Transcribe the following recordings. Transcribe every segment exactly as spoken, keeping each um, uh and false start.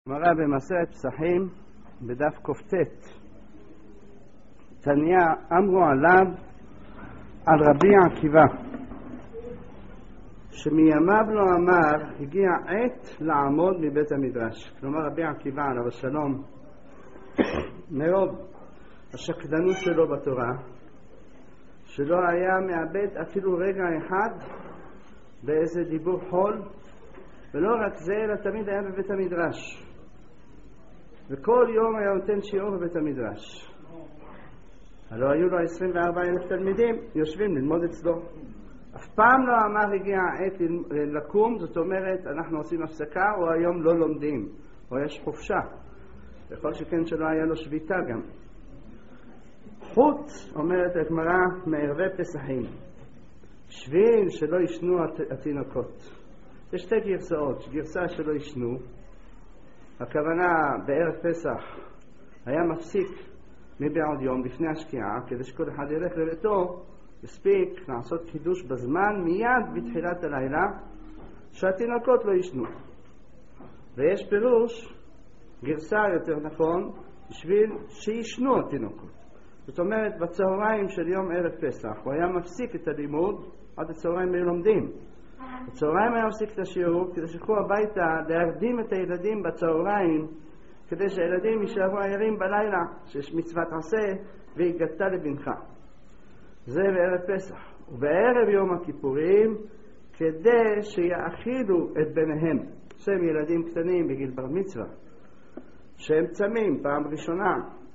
מראה במסכת פסחים בדף קופטט. תניא אמרו עליו על רבי עקיבא שמימיו לא אמר הגיע עת לעמוד מבית המדרש. כלומר רבי עקיבא עליו השלום, מרוב השקדנות שלו בתורה, שלא היה מאבד אפילו רגע אחד באיזה דיבור חול, ולא רק זה, אלא תמיד היה בבית המדרש, וכל יום היה נותן שיעור בבית המדרש. הלא היו לו עשרים וארבעה אלף תלמידים יושבים ללמוד אצלו. אף פעם לא אמר הגיע העת לקום, זאת אומרת אנחנו עושים הפסקה או היום לא לומדים או יש חופשה, בכל שכן שלא היה לו שביתה גם. חוץ, אומרת הגמרא, מערבי פסחים, שביל שלא ישנו התינוקות. יש שתי גרסאות. גרסה שלא ישנו, הכוונה בערב פסח היה מפסיק מבעוד יום לפני השקיעה, כדי שכל אחד ילך לביתו, יספיק לעשות קידוש בזמן מיד בתחילת הלילה, שהתינוקות לא ישנו. ויש פירוש, גרסה יותר נכון, בשביל שישנו התינוקות. זאת אומרת, בצהריים של יום ערב פסח הוא היה מפסיק את הלימוד, עד הצהריים היו לומדים. בצהריים היה מפסיק את השיעור כדי שילכו הביתה להרדים את הילדים בצהריים, כדי שהילדים יישארו ערים בלילה, שיש מצוות עשה והגדת לבנך. זה בערב פסח. ובערב יום הכיפורים, כדי שיאכילו את בניהם, שהם ילדים קטנים בגיל בר מצווה, שהם צמים פעם ראשונה,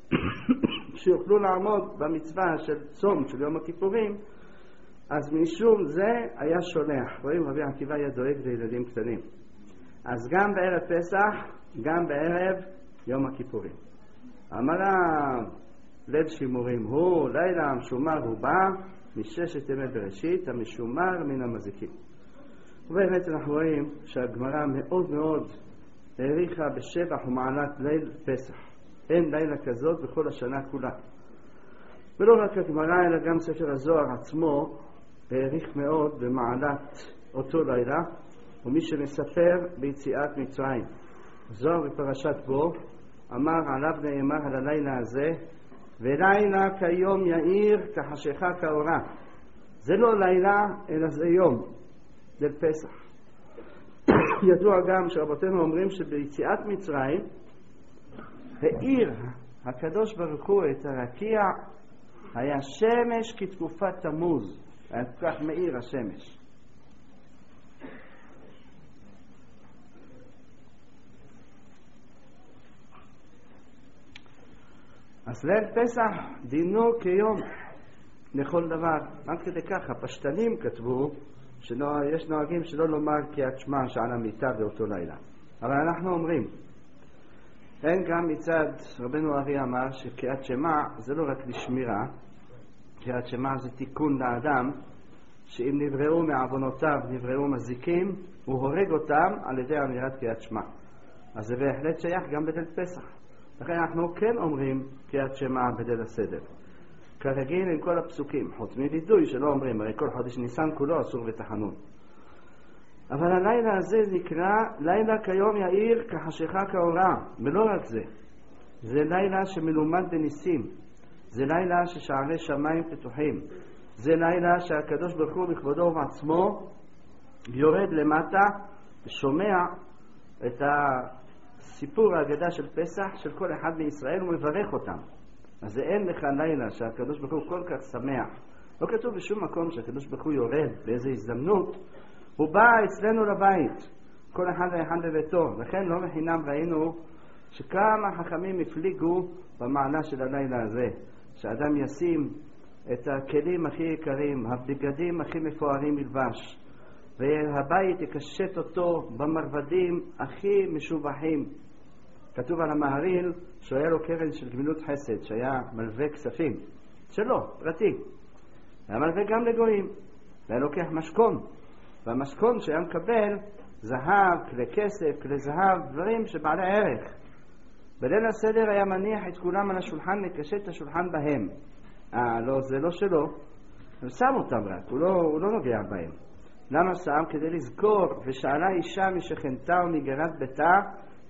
שיוכלו לעמוד במצווה של צום של יום הכיפורים, אז משום זה היה שולח. רואים, רבי עקיבא היה דואג לילדים קטנים. אז גם בערב פסח, גם בערב יום הכיפורים. אמרה ליל שימורים הוא, לילה המשומר הוא בא מששת ימי בראשית, המשומר מן המזיקים. ובאמת אנחנו רואים שהגמרא מאוד מאוד העריכה בשבח ומעלת ליל פסח. אין לילה כזאת בכל השנה כולה. ולא רק הגמרא אלא גם ספר הזוהר עצמו העריך מאוד במעלת אותו לילה, ומי שמספר ביציאת מצרים. זוהר בפרשת בו אמר עליו נאמר על הלילה הזה, ולילה כיום יאיר כחשיכה כאורה. זה לא לילה אלא זה יום, ליל פסח. ידוע גם שרבותינו אומרים שביציאת מצרים העיר הקדוש ברוך הוא את הרקיע, היה שמש כתקופת תמוז, היה כל כך מאיר השמש. אז ליל פסח דינו כיום לכל דבר. עד כדי ככה פשטנים כתבו שיש נוהגים שלא לומר קריאת שמע שעל המיטה באותו לילה, אבל אנחנו אומרים. אין גם מצד רבנו ארי אמר שקריאת שמע זה לא רק לשמירה, קריאת שמע זה תיקון לאדם, שאם נבראו מעוונותיו נבראו מזיקים, הוא הורג אותם על ידי אמירת קריאת שמע. אז זה בהחלט שייך גם בליל פסח. לכן אנחנו כן אומרים קריאת שמע בליל הסדר, כרגיל עם כל הפסוקים, חוץ מוידוי שלא אומרים, הרי כל חודש ניסן כולו אסור ותחנון. אבל הלילה הזה נקרא לילה כיום יאיר כחשיכה כאורה. ולא רק זה, זה לילה שמלומד בניסים, זה לילה ששערי שמיים פתוחים, זה לילה שהקדוש ברוך הוא בכבודו ובעצמו יורד למטה ושומע את הסיפור ההגדה של פסח של כל אחד מישראל ומברך אותם. אז זה אין לך לילה שהקדוש ברוך הוא כל כך שמח. לא כתוב בשום מקום שהקדוש ברוך הוא יורד באיזו הזדמנות, הוא בא אצלנו לבית, כל אחד ואחד לביתו. לכן לא מחינם ראינו שכמה חכמים הפליגו במעלה של הלילה הזה, שאדם ישים את הכלים הכי יקרים, הבגדים הכי מפוארים מלבש, והבית יקשט אותו במרבדים הכי משובחים. כתוב על המהריל שהיה לו קרן של גמילות חסד, שהיה מלווה כספים שלו, פרטי, היה מלווה גם לגויים, והיה לוקח משכון, והמשכון שהיה מקבל זהב, כלי כסף, כלי זהב, דברים שבעלי ערך. בליל הסדר היה מניח את כולם על השולחן, מקשט את השולחן בהם. אה, לא, זה לא שלו, הוא שם אותם רק, הוא לא, הוא לא נוגע בהם. למה שם? כדי לזכור, ושאלה אישה משכנתה ומגרת ביתה,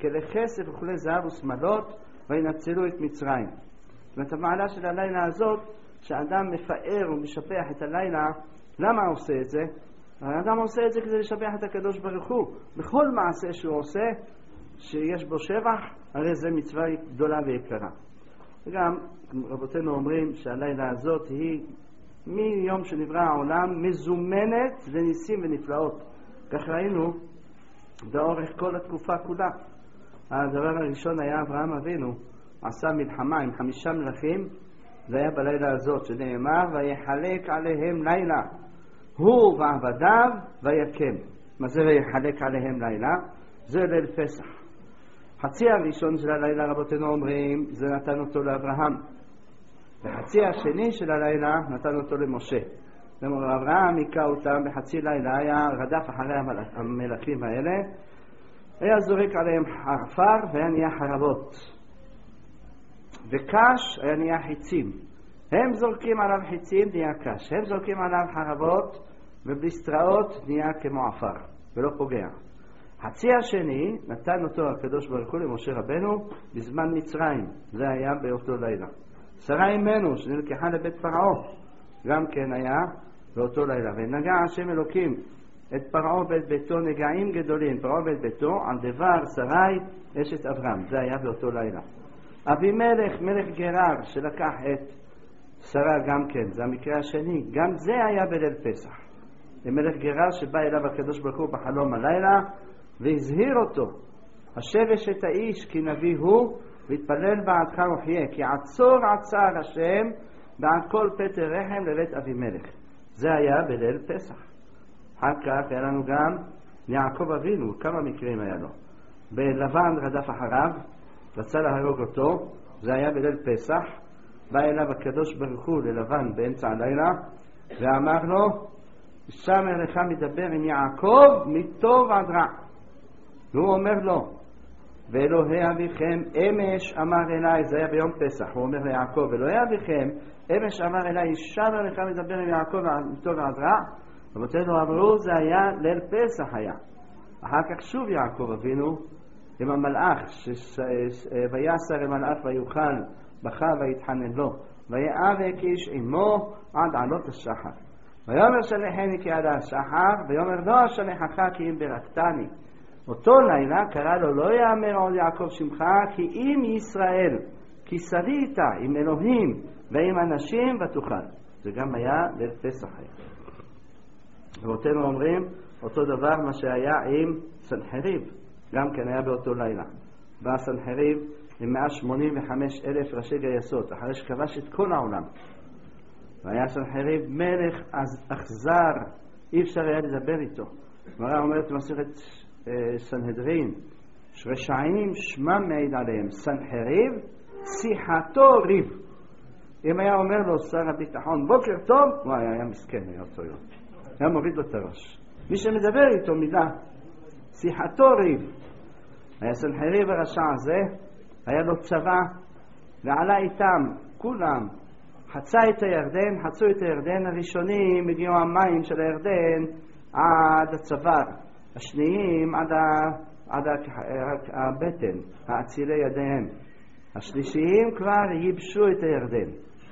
כלי כסף וכלי זהב ושמלות, וינצלו את מצרים. זאת אומרת, המעלה של הלילה הזאת, שאדם מפאר ומשבח את הלילה, למה הוא עושה את זה? האדם עושה את זה כדי לשבח את הקדוש ברוך הוא. בכל מעשה שהוא עושה, שיש בו שבח, הרי זה מצווה גדולה ויקרה. וגם רבותינו אומרים שהלילה הזאת היא מיום שנברא העולם מזומנת לניסים ונפלאות. כך ראינו באורך כל התקופה כולה. הדבר הראשון היה אברהם אבינו, עשה מלחמה עם חמישה מלכים, זה היה בלילה הזאת שנאמר ויחלק עליהם לילה הוא ועבדיו ויקם. מה זה ויחלק עליהם לילה? זה ליל פסח. חצי הראשון של הלילה רבותינו אומרים זה נתן אותו לאברהם, וחצי השני של הלילה נתן אותו למשה. אברהם היכה אותם בחצי לילה, היה רדף אחרי המלכים האלה, היה זורק עליהם עפר והיה נהיה חרבות, וקש היה נהיה חיצים. הם זורקים עליו חיצים נהיה קש, הם זורקים עליו חרבות ובליסטראות נהיה כמו עפר ולא פוגע. חצי השני נתן אותו הקדוש ברוך הוא למשה רבנו בזמן מצרים, זה היה באותו לילה. שרה אימנו שנלקחה לבית פרעה גם כן היה באותו לילה. ונגע השם אלוקים את פרעה בית ביתו נגעים גדולים, פרעה בית ביתו על דבר שרי אשת אברהם, זה היה באותו לילה. אבימלך מלך גרר שלקח את שרה גם כן, זה המקרה השני, גם זה היה בליל פסח. מלך גרר שבא אליו הקדוש ברוך הוא בחלום הלילה והזהיר אותו, השבש את האיש כי נביא הוא והתפלל בעדך וחיה, כי עצור עצר השם בעד כל פטר רחם לבית אבימלך. זה היה בליל פסח. אחר כך היה לנו גם יעקב אבינו, כמה מקרים היה לו. בלבן רדף אחריו, רצה להרוג אותו, זה היה בליל פסח. בא אליו הקדוש ברוך הוא ללבן באמצע הלילה ואמר לו, שם לך מדבר עם יעקב מטוב עד רע. והוא אומר לו, ואלוהי אביכם אמש אמר אליי, זה היה ביום פסח, הוא אומר ליעקב, אלוהי אביכם אמש אמר אליי, שם לך מדבר עם יעקב מטוב עד רע. רבותינו אמרו, זה היה ליל פסח היה. אחר כך שוב יעקב אבינו עם המלאך, ויסר המלאך ויוכל בכה ויתחנן לו, ויאבק איש עמו עד עלות השחר. ויאמר שלחני כי עד השחר, ויאמר לא שלחך כי אם ברכתני. אותו לילה קרא לו, לא יאמר עוד יעקב שמך כי אם ישראל, כי שרית עם אלוהים ועם אנשים ותוכל. זה גם היה ליל פסח היה. רבותינו אומרים אותו דבר מה שהיה עם סנחריב, גם כן היה באותו לילה. בא סנחריב עם מאה שמונים וחמישה אלף ראשי גייסות אחרי שכבש את כל העולם, והיה סנחריב מלך אכזר, אי אפשר היה לדבר איתו. גמרא אומרת במסכת סנהדרין, רשעים שמם מעיד עליהם, סנחריב שיחתו ריב. אם היה אומר לו שר הביטחון בוקר טוב, הוא היה, היה מסכן, היה אותו יום, היה מוריד לו את הראש. מי שמדבר איתו מילה, שיחתו ריב. היה סנחריב הרשע הזה, היה לו צבא ועלה איתם כולם, חצה את הירדן, חצו את הירדן. הראשונים הגיעו המים של הירדן עד הצוואר, השניים עד, ה, עד ה, הבטן, האצילי ידיהם. השלישיים כבר ייבשו את הירדן.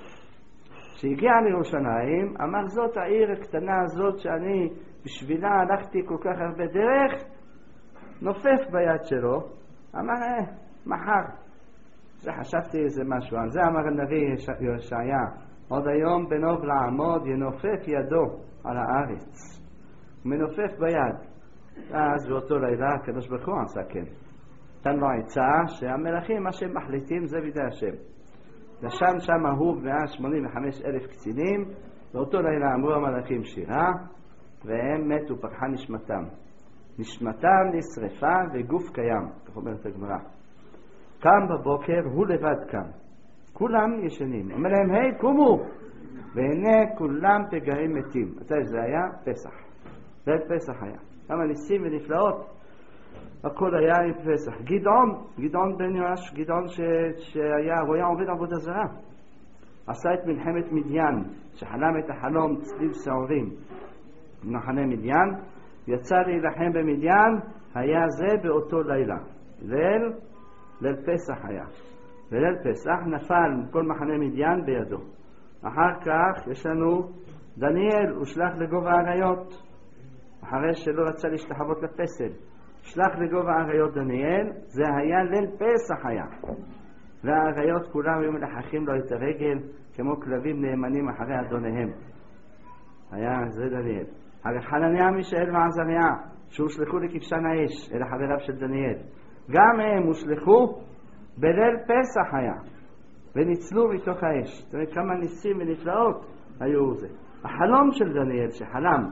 כשהגיע לירושלים, אמר זאת העיר הקטנה הזאת שאני בשבילה הלכתי כל כך הרבה דרך, נופף ביד שלו, אמר אה, מחר. זה חשבתי איזה משהו, על זה אמר הנביא ישעיה, עוד היום בנוב לעמוד ינופף ידו על הארץ. הוא מנופף ביד. אז באותו לילה הקדוש ברוך הוא עשה כן. נתן לו עצה שהמלכים מה שהם מחליטים זה בידי השם. לשם שם הוא מאה שמונים וחמישה אלף קצינים, באותו לילה אמרו המלכים שירה, והם מתו, פרחה נשמתם. נשמתם נשרפה וגוף קיים, כך אומרת הגמרא. קם בבוקר, הוא לבד קם. כולם ישנים. אומר להם, היי, קומו! והנה כולם פגעים מתים. מתי זה היה? פסח. ליל פסח היה. כמה ניסים ונפלאות. הכל היה עם פסח. גדעון, גדעון בן יואש, גדעון ש... שהיה, הוא היה עובד עבודה זרה. עשה את מלחמת מדיין, שחלם את החלום צליב שעורים. מחנה מדיין, יצא להילחם במדיין, היה זה באותו לילה. ליל, ליל פסח היה. וליל פסח נפל כל מחנה מדיין בידו. אחר כך יש לנו דניאל, הוא שלח לגובה האריות, אחרי שלא רצה להשתחוות לפסל. שלח לגובה האריות דניאל, זה היה ליל פסח היה. והאריות כולם היו מלחכים לו את הרגל, כמו כלבים נאמנים אחרי אדוניהם. היה זה דניאל. הרי חנניה, מישאל ועזריה, שהושלחו לכבשן האש, אל החבריו של דניאל. גם הם הושלחו בליל פסח היה, וניצלו מתוך האש. זאת אומרת, כמה ניסים ונפלאות היו זה. החלום של דניאל שחלם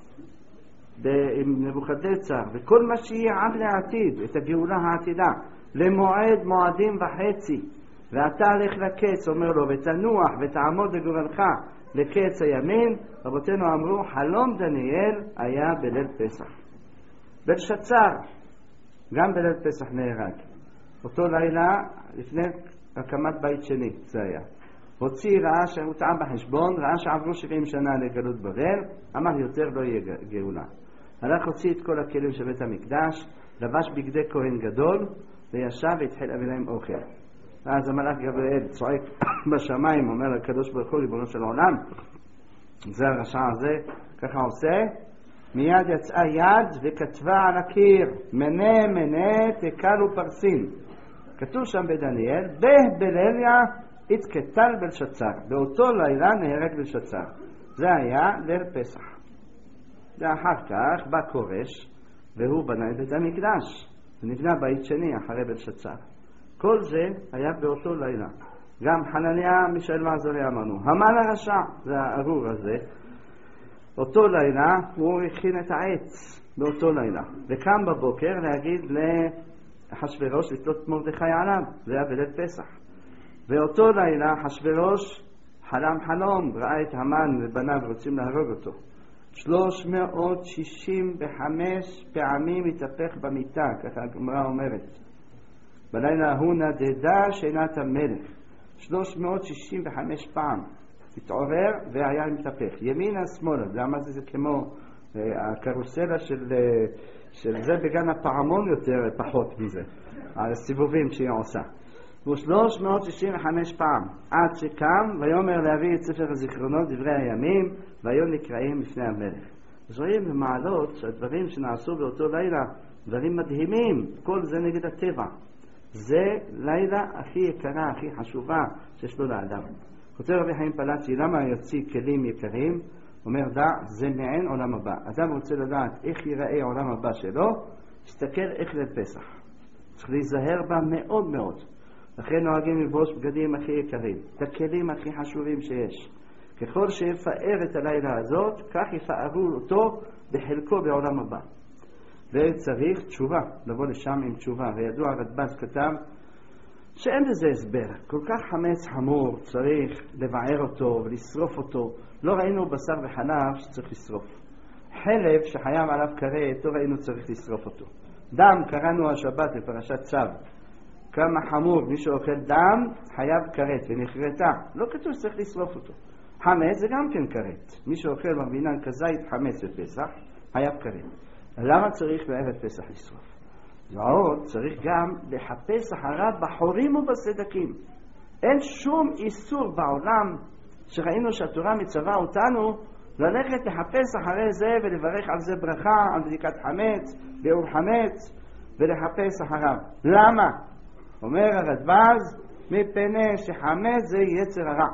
עם נבוכדנצר, וכל מה שיהיה עד לעתיד, את הגאולה העתידה, למועד מועדים וחצי, ואתה הלך לקץ, אומר לו, ותנוח ותעמוד לגורלך לקץ הימין. רבותינו אמרו, חלום דניאל היה בליל פסח. בלשצר, גם בליל פסח נהרג. אותו לילה, לפני הקמת בית שני, זה היה. הוציא, ראה שהוא טעה בחשבון, ראה שעברו שבעים שנה לגלות בבל, אמר יותר לא יהיה גאולה. הלך הוציא את כל הכלים של בית המקדש, לבש בגדי כהן גדול, וישב והתחיל להביא להם אוכל. ואז המלאך גבריאל צועק בשמיים, אומר לקדוש ברוך הוא, ריבונו של עולם, זה הרשע הזה, ככה עושה, מיד יצאה יד וכתבה על הקיר, מנה מנה תקלו פרסין. כתוב שם בדניאל, בה בליליה התקטל בלשצר. באותו לילה נהרג בלשצר. זה היה ליל פסח. ואחר כך בא כורש, והוא בנה את בית המקדש. ונבנה בית שני אחרי בלשצר. כל זה היה באותו לילה. גם חנניה, מישאל ועזריה אמרנו. המן הרשע, זה הארור הזה. אותו לילה הוא הכין את העץ, באותו לילה. וקם בבוקר להגיד לאחשוורוש לתלות מרדכי עליו. זה היה בליל פסח. באותו לילה אחשוורוש חלם חלום, ראה את המן ובניו רוצים להרוג אותו. שלוש מאות שישים וחמש פעמים התהפך במיטה, ככה הגמרא אומרת. בלילה ההוא נדדה שינת המלך. שלוש מאות שישים וחמש פעם. התעורר והיה מתהפך. ימינה שמאלה, זה מה זה, זה כמו הקרוסלה של, של זה בגן הפעמון יותר, פחות מזה. הסיבובים שהיא עושה. הוא שלוש מאות שישים וחמש פעם, עד שקם ויאמר להביא את ספר הזיכרונות דברי הימים, והיו נקראים לפני המלך. אז רואים במעלות שהדברים שנעשו באותו לילה, דברים מדהימים, כל זה נגד הטבע. זה לילה הכי יקרה, הכי חשובה שיש לו לאדם. כותב רבי חיים פלאצ'י, למה יוציא כלים יקרים? אומר, דע, זה מעין עולם הבא. אדם רוצה לדעת איך ייראה עולם הבא שלו, תסתכל איך לפסח. צריך להיזהר בה מאוד מאוד. לכן נוהגים לבוש בגדים הכי יקרים, את הכלים הכי חשובים שיש. ככל שיפאר את הלילה הזאת, כך יפארו אותו בחלקו בעולם הבא. וצריך תשובה, לבוא לשם עם תשובה. וידוע הרדב"ז כתב שאין לזה הסבר. כל כך חמץ חמור, צריך לבער אותו ולשרוף אותו. לא ראינו בשר וחלב שצריך לשרוף. חלב שחייב עליו כרת, לא ראינו צריך לשרוף אותו. דם, קראנו השבת בפרשת צו. כמה חמור, מי שאוכל דם חייב כרת ונחרטה. לא כתוב שצריך לשרוף אותו. חמץ זה גם כן כרת. מי שאוכל מרבינן כזית חמץ בפסח, חייב כרת. למה צריך בערב פסח לשרוף? ועוד צריך גם לחפש אחריו בחורים ובסדקים. אין שום איסור בעולם שראינו שהתורה מצווה אותנו ללכת לחפש אחרי זה ולברך על זה ברכה, על בדיקת חמץ, ביאור חמץ, ולחפש אחריו. למה? אומר הרדב"ז, מפני שחמץ זה יצר הרע.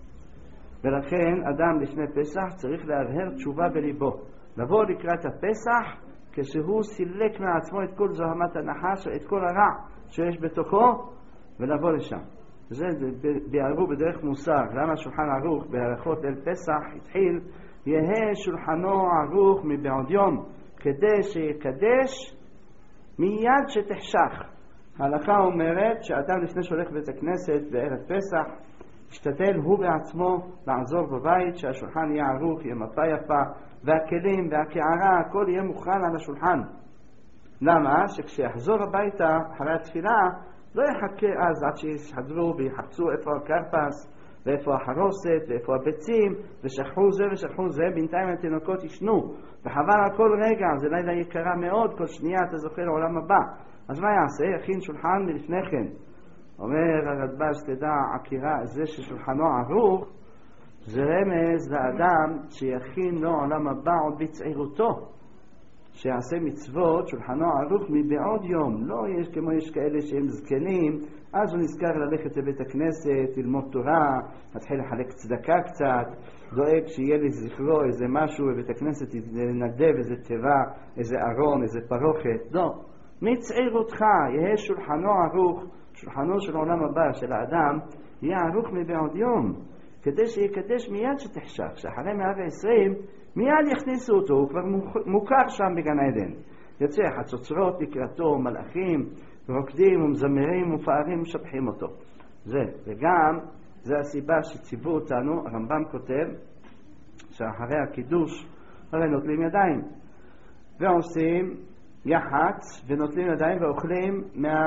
ולכן אדם לפני פסח צריך להרהר תשובה בליבו. לבוא לקראת הפסח כשהוא סילק מעצמו את כל זוהמת הנחש ואת כל הרע שיש בתוכו, ולבוא לשם. זה ביארו בדרך מוסר. למה שולחן ערוך בהלכות ליל פסח התחיל, יהא שולחנו ערוך מבעוד יום, כדי שיקדש מיד שתחשך. ההלכה אומרת שאדם לפני שהולך בית הכנסת בערב פסח, ישתדל הוא בעצמו לעזור בבית, שהשולחן יהיה ערוך, יהיה מפה יפה, והכלים והקערה, הכל יהיה מוכן על השולחן. למה? שכשיחזור הביתה אחרי התפילה, לא יחכה אז עד שיחזרו ויחפשו איפה הקרפס, ואיפה החרוסת, ואיפה הביצים, ושכחו זה ושכחו זה, בינתיים התינוקות ישנו. וחבל על כל רגע, זה לילה יקרה מאוד, כל שנייה אתה זוכר לעולם הבא. אז מה יעשה? יכין שולחן מלפני כן. אומר הרדב"ש, תדע, עקירה, זה ששולחנו ערוך, זה רמז לאדם שיכין לו עולם הבא עוד בצעירותו, שיעשה מצוות, שולחנו ערוך מבעוד יום. לא יש כמו יש כאלה שהם זקנים, אז הוא נזכר ללכת לבית הכנסת, ללמוד תורה, מתחיל לחלק צדקה קצת, דואג שיהיה לזכרו איזה משהו בבית הכנסת, לנדב איזה תיבה, איזה ארון, איזה פרוכת. לא, מצעירותך יהיה שולחנו ערוך, שולחנו של העולם הבא של האדם יהיה ערוך מבעוד יום, כדי שיקדש מיד שתחשך, שאחרי מאה ועשרים מיד יכניסו אותו, הוא כבר מוכר שם בגן עדן. יוצא חצוצרות לקראתו, מלאכים, רוקדים ומזמרים ופארים משבחים אותו. זה, וגם זה הסיבה שציוו אותנו, הרמב"ם כותב שאחרי הקידוש הרי נוטלים ידיים ועושים יחץ ונוטלים ידיים ואוכלים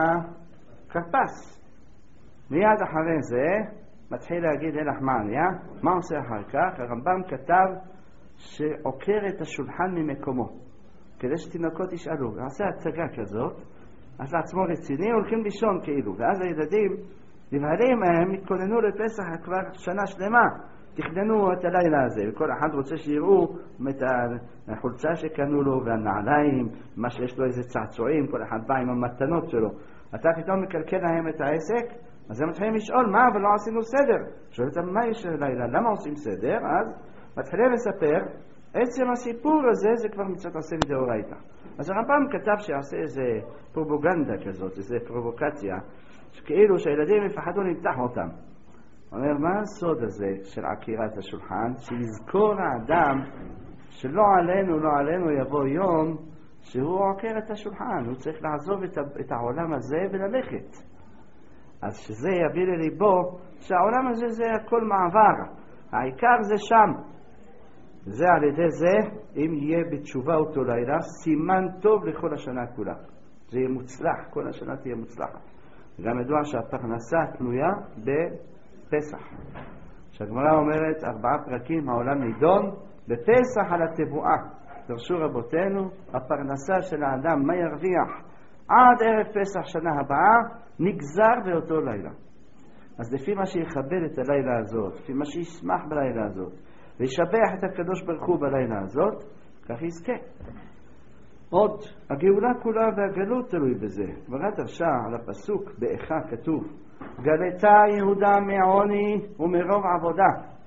מהכרפס. מיד אחרי זה מתחיל להגיד הלך מעניה. מה עושה אחר כך? הרמב"ם כתב שעוקר את השולחן ממקומו, כדי שתינוקות ישאלו, ועשה הצגה כזאת, אז לעצמו רציני, הולכים לישון כאילו, ואז הילדים נבהלים, הם התכוננו לפסח כבר שנה שלמה, תכננו את הלילה הזה, וכל אחד רוצה שיראו את החולצה שקנו לו והנעליים, מה שיש לו איזה צעצועים, כל אחד בא עם המתנות שלו. אתה פתאום מקלקל להם את העסק, אז הם מתחילים לשאול מה, אבל לא עשינו סדר. שואל אותם, מה יש לילה? למה עושים סדר? אז מתחילים לספר, עצם הסיפור הזה זה כבר מצוות עשה מדאורייתא. אז הרמב"ם כתב שיעשה איזה פרופגנדה כזאת, איזה פרובוקציה, שכאילו שהילדים יפחדו למתח אותם. הוא אומר, מה הסוד הזה של עקירת השולחן? שיזכור האדם שלא עלינו, לא עלינו יבוא יום שהוא עוקר את השולחן, הוא צריך לעזוב את, את העולם הזה וללכת. אז שזה יביא לליבו שהעולם הזה זה הכל מעבר, העיקר זה שם. זה על ידי זה, אם יהיה בתשובה אותו לילה, סימן טוב לכל השנה כולה. זה יהיה מוצלח, כל השנה תהיה מוצלחת. גם ידוע שהפרנסה תלויה בפסח. שהגמרא אומרת, ארבעה פרקים העולם נידון, בפסח על התבואה. דרשו רבותינו, הפרנסה של האדם, מה ירוויח עד ערב פסח שנה הבאה, נגזר באותו לילה. אז לפי מה שיכבד את הלילה הזאת, לפי מה שישמח בלילה הזאת, וישבח את הקדוש ברוך הוא בלילה הזאת, כך יזכה. עוד, הגאולה כולה והגלות תלוי בזה. גמרא דרשה על הפסוק באיכה כתוב, גלתה יהודה מעוני ומרוב עבודה,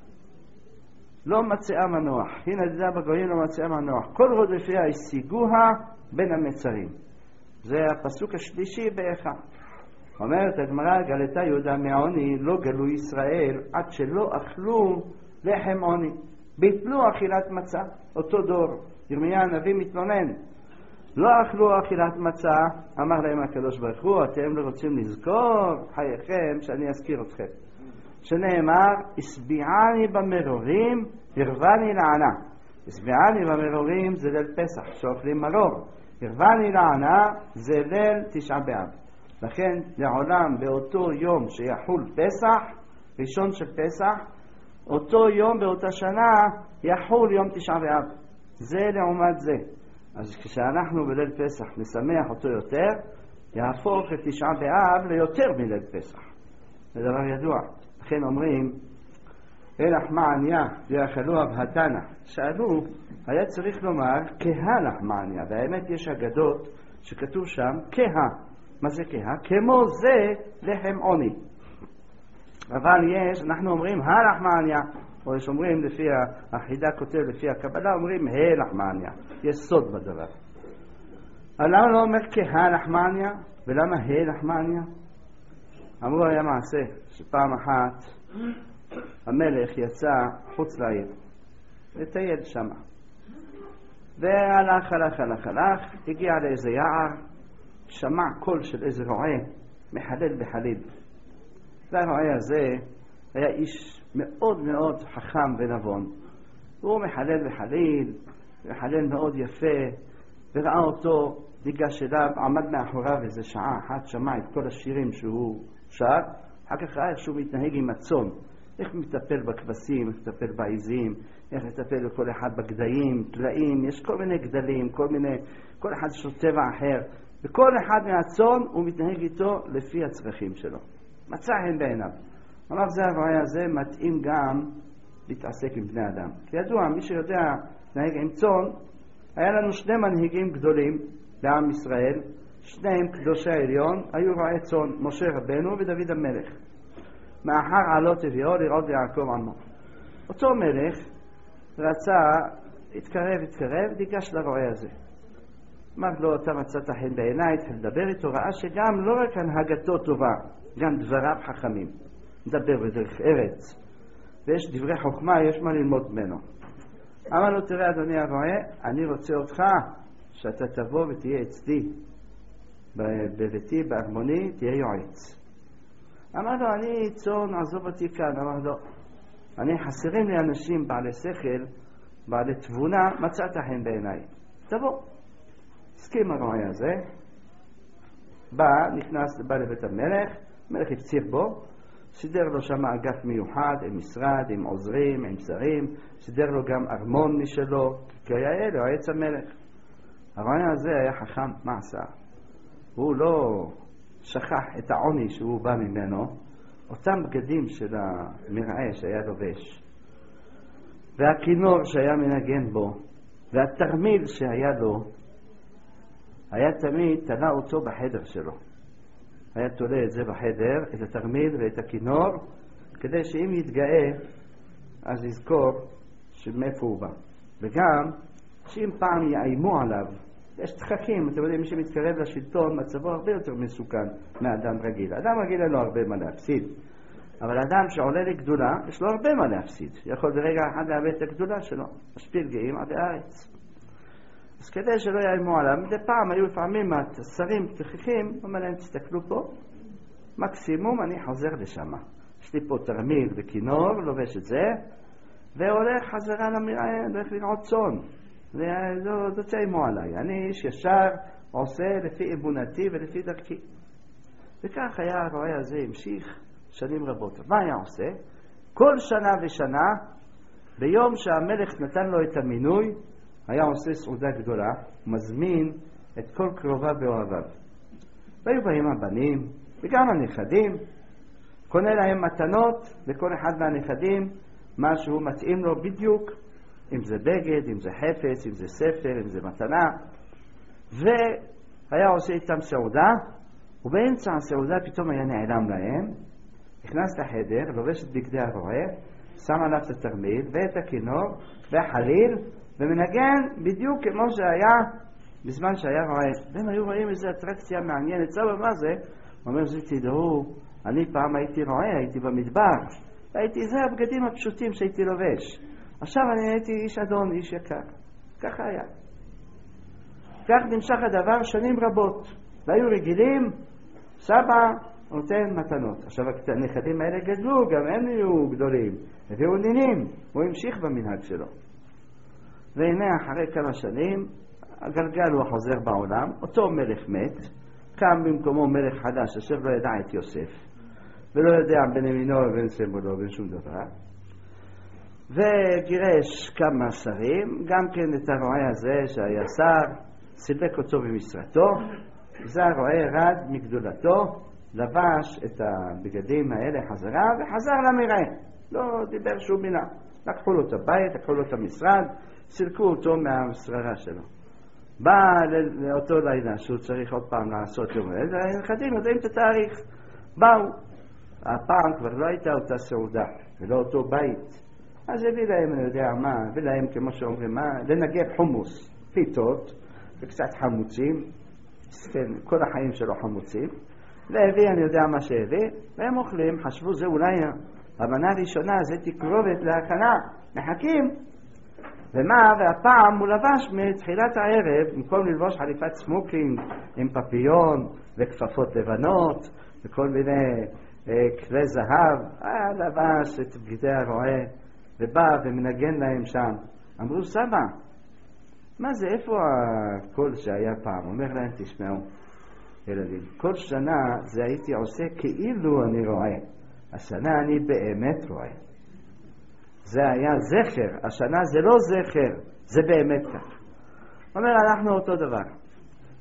לא מצאה מנוח. הנה נדידה בגויים לא מצאה מנוח. כל רודפיה השיגוה בין המצרים. זה הפסוק השלישי באיכה. אומרת הגמרא, גלתה יהודה מעוני, לא גלו ישראל עד שלא אכלו לחם עוני. ביטלו אכילת מצה, אותו דור. ירמיה הנביא מתלונן, לא אכלו אכילת מצה, אמר להם הקדוש ברוך הוא, אתם לא רוצים לזכור חייכם שאני אזכיר אתכם. שנאמר, הסביעני במרורים, הרבני לענה. הסביעני במרורים זה ליל פסח, שאוכלים מרור. הרבני לענה זה ליל תשעה באב. לכן לעולם באותו יום שיחול פסח, ראשון של פסח, אותו יום באותה שנה יחול יום תשעה באב. זה לעומת זה. אז כשאנחנו בליל פסח נשמח אותו יותר, יהפוך את תשעה באב ליותר מליל פסח. זה דבר ידוע. לכן אומרים, אלך מעניה ויאכלו אבהתנה. שאלו, היה צריך לומר כהלך מעניה, והאמת יש אגדות שכתוב שם כהה. מה זה כהה? כמו זה לחם עוני. אבל יש, אנחנו אומרים הלך מעניה, או יש אומרים לפי החידה כותב לפי הקבלה, אומרים הלך מעניה. יש סוד בדבר. אבל למה לא אומר כהלך מעניה? ולמה הלך מעניה? אמרו היה מעשה שפעם אחת המלך יצא חוץ לעיר לטייל שם, והלך הלך הלך הלך, הגיע לאיזה יער, שמע קול של איזה רועה מחלל בחליל. והרועה הזה היה איש מאוד מאוד חכם ונבון, הוא מחלל בחליל, מחלל מאוד יפה, וראה אותו, ניגש אליו, עמד מאחוריו איזה שעה אחת, שמע את כל השירים שהוא שר, אחר כך ראה איך שהוא מתנהג עם הצאן, איך מטפל בכבשים, איך מטפל בעיזים, איך מטפל בכל אחד בגדיים, גדליים, יש כל מיני גדלים, כל מיני, כל אחד יש לו טבע אחר, וכל אחד מהצאן הוא מתנהג איתו לפי הצרכים שלו. מצא חן בעיניו. אמר זה הרועה הזה מתאים גם להתעסק עם בני אדם. כי ידוע, מי שיודע להתנהג עם צאן, היה לנו שני מנהיגים גדולים בעם ישראל, שניהם קדושי העליון, היו רועי צאן, משה רבנו ודוד המלך. מאחר עלות הביאו לראות ליעקב עמו. אותו מלך רצה, התקרב, התקרב, ניגש לרועה הזה. אמר לו, אתה מצאת חן בעיניי, התחיל לדבר איתו, ראה שגם לא רק הנהגתו טובה, גם דבריו חכמים. מדבר בדרך ארץ, ויש דברי חוכמה, יש מה ללמוד ממנו. אמר לו, תראה אדוני הרועה, אני רוצה אותך שאתה תבוא ותהיה אצלי בביתי, בארמוני, תהיה יועץ. אמר לו, אני צאן, עזוב אותי כאן. אמר לו, אני חסרים לי אנשים בעלי שכל, בעלי תבונה, מצאת חן בעיניי. תבוא. הסכים הרועה הזה, בא, נכנס, בא לבית המלך, המלך הפציר בו, סידר לו שם אגף מיוחד, עם משרד, עם עוזרים, עם שרים, סידר לו גם ארמון משלו, כי היה אלה, הוא יועץ המלך. הרועה הזה היה חכם, מה עשה? הוא לא שכח את העוני שהוא בא ממנו, אותם בגדים של המרעה שהיה לובש, והכינור שהיה מנגן בו, והתרמיל שהיה לו, היה תמיד תלה אותו בחדר שלו. היה תולה את זה בחדר, את התרמיל ואת הכינור, כדי שאם יתגאה, אז יזכור שמאיפה הוא בא. וגם, שאם פעם יאיימו עליו, יש תחכים, אתם יודעים, מי שמתקרב לשלטון, מצבו הרבה יותר מסוכן מאדם רגיל. אדם רגיל אין לו הרבה מה להפסיד. אבל אדם שעולה לגדולה, יש לו הרבה מה להפסיד. יכול ברגע אחד לאבד את הגדולה שלו. משפיל גאים עד הארץ. אז כדי שלא יאיימו עליו, מדי פעם היו לפעמים השרים תככים, אומר להם, תסתכלו פה, מקסימום אני חוזר לשם. יש לי פה תרמיל וכינור, לובש את זה, והולך חזרה למרעה, הולך לרעות צאן. ולא לא תאיימו עליי, אני איש ישר עושה לפי אמונתי ולפי דרכי. וכך היה הרועה הזה המשיך שנים רבות. מה היה עושה? כל שנה ושנה, ביום שהמלך נתן לו את המינוי, היה עושה סעודה גדולה, מזמין את כל קרוביו ואוהביו. והיו בהם הבנים וגם הנכדים, קונה להם מתנות, לכל אחד מהנכדים משהו מתאים לו בדיוק, אם זה בגד, אם זה חפץ, אם זה ספר, אם זה מתנה. והיה עושה איתם סעודה, ובאמצע הסעודה פתאום היה נעלם להם, נכנס לחדר, לובש את בגדי הרועה, שם עליו את התרמיל ואת הכינור והחליל, ומנגן בדיוק כמו שהיה בזמן שהיה רועה. והם היו רואים איזו אטרקציה מעניינת. סבא, מה זה? הוא אומר, זה תדעו, אני פעם הייתי רועה, הייתי במדבר, הייתי, זה הבגדים הפשוטים שהייתי לובש. עכשיו אני הייתי איש אדון, איש יקר. ככה היה. כך נמשך הדבר שנים רבות. והיו רגילים, סבא נותן מתנות. עכשיו הנכדים האלה גדלו, גם הם נהיו גדולים. הביאו נינים, הוא המשיך במנהג שלו. והנה אחרי כמה שנים, הגלגל הוא החוזר בעולם, אותו מלך מת, קם במקומו מלך חדש, אשר לא ידע את יוסף, ולא יודע בין ימינו ובין שמאלו ובין שום דבר. וגירש כמה שרים, גם כן את הרועה הזה שהיה שר, סיבק אותו במשרתו, זה הרועה ירד מגדולתו, לבש את הבגדים האלה חזרה וחזר למרעה, לא דיבר שום מילה. לקחו לו את הבית, לקחו לו את המשרד, סילקו אותו מהמשררה שלו. בא לאותו לילה שהוא צריך עוד פעם לעשות יום הולדת, הנכדים יודעים את התאריך. באו, הפעם כבר לא הייתה אותה סעודה ולא אותו בית, אז הביא להם, אני יודע מה, הביא להם כמו שאומרים מה, לנגב חומוס, פיתות וקצת חמוצים, כל החיים שלו חמוצים, והביא, אני יודע מה שהביא, והם אוכלים, חשבו זה אולי המנה הראשונה, זה תקרובת להכנה, מחכים. ומה, והפעם הוא לבש מתחילת הערב, במקום ללבוש חליפת סמוקינג עם פפיון וכפפות לבנות וכל מיני אה, כלי זהב, אה, לבש את בגדי הרועה ובא ומנגן להם שם. אמרו, סבא, מה זה, איפה הקול שהיה פעם? אומר להם, תשמעו ילדים, כל שנה זה הייתי עושה כאילו אני רואה, השנה אני באמת רואה. זה היה זכר, השנה זה לא זכר, זה באמת כך. אומר, אנחנו אותו דבר.